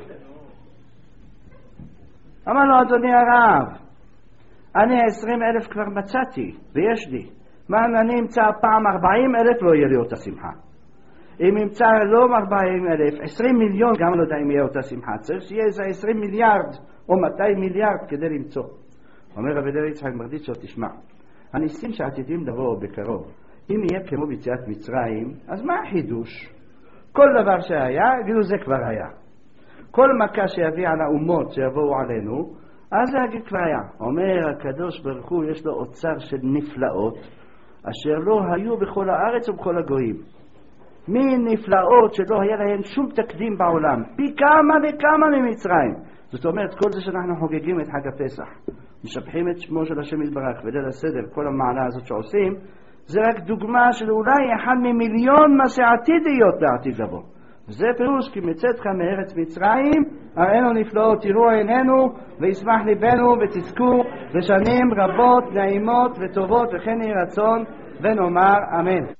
אמר לו, אדוני הרב, אני עשרים אלף כבר מצאתי, ויש לי. מה אני אמצא פעם ארבעים אלף, לא יהיה לי אותה שמחה. אם אמצא לא ארבעים אלף, עשרים מיליון, גם לא יודע אם יהיה אותה שמחה. צריך שיהיה איזה עשרים מיליארד, או מאתיים מיליארד כדי למצוא. אומר רבי לוי יצחק מברדיצ'וב, תשמע, הניסים שעתידים לבוא בקרוב, אם יהיה כמו ביציאת מצרים, אז מה החידוש? כל דבר שהיה, יגידו זה כבר היה. כל מכה שיביא על האומות שיבואו עלינו, אז זה יגיד כבר היה. אומר הקדוש ברוך הוא, יש לו אוצר של נפלאות, אשר לא היו בכל הארץ ובכל הגויים. מין נפלאות שלא היה להם שום תקדים בעולם, פי כמה וכמה ממצרים. זאת אומרת, כל זה שאנחנו חוגגים את חג הפסח, משבחים את שמו של השם יתברך וליל הסדר, כל המעלה הזאת שעושים, זה רק דוגמה של אולי אחד ממיליון מה שעתיד להיות לעתיד לבוא. וזה פירוש, כי מצאתך מארץ מצרים, הראינו נפלאות, תראו עינינו וישמח ליבנו ותזכו בשנים רבות, נעימות וטובות, וכן יהי רצון ונאמר אמן.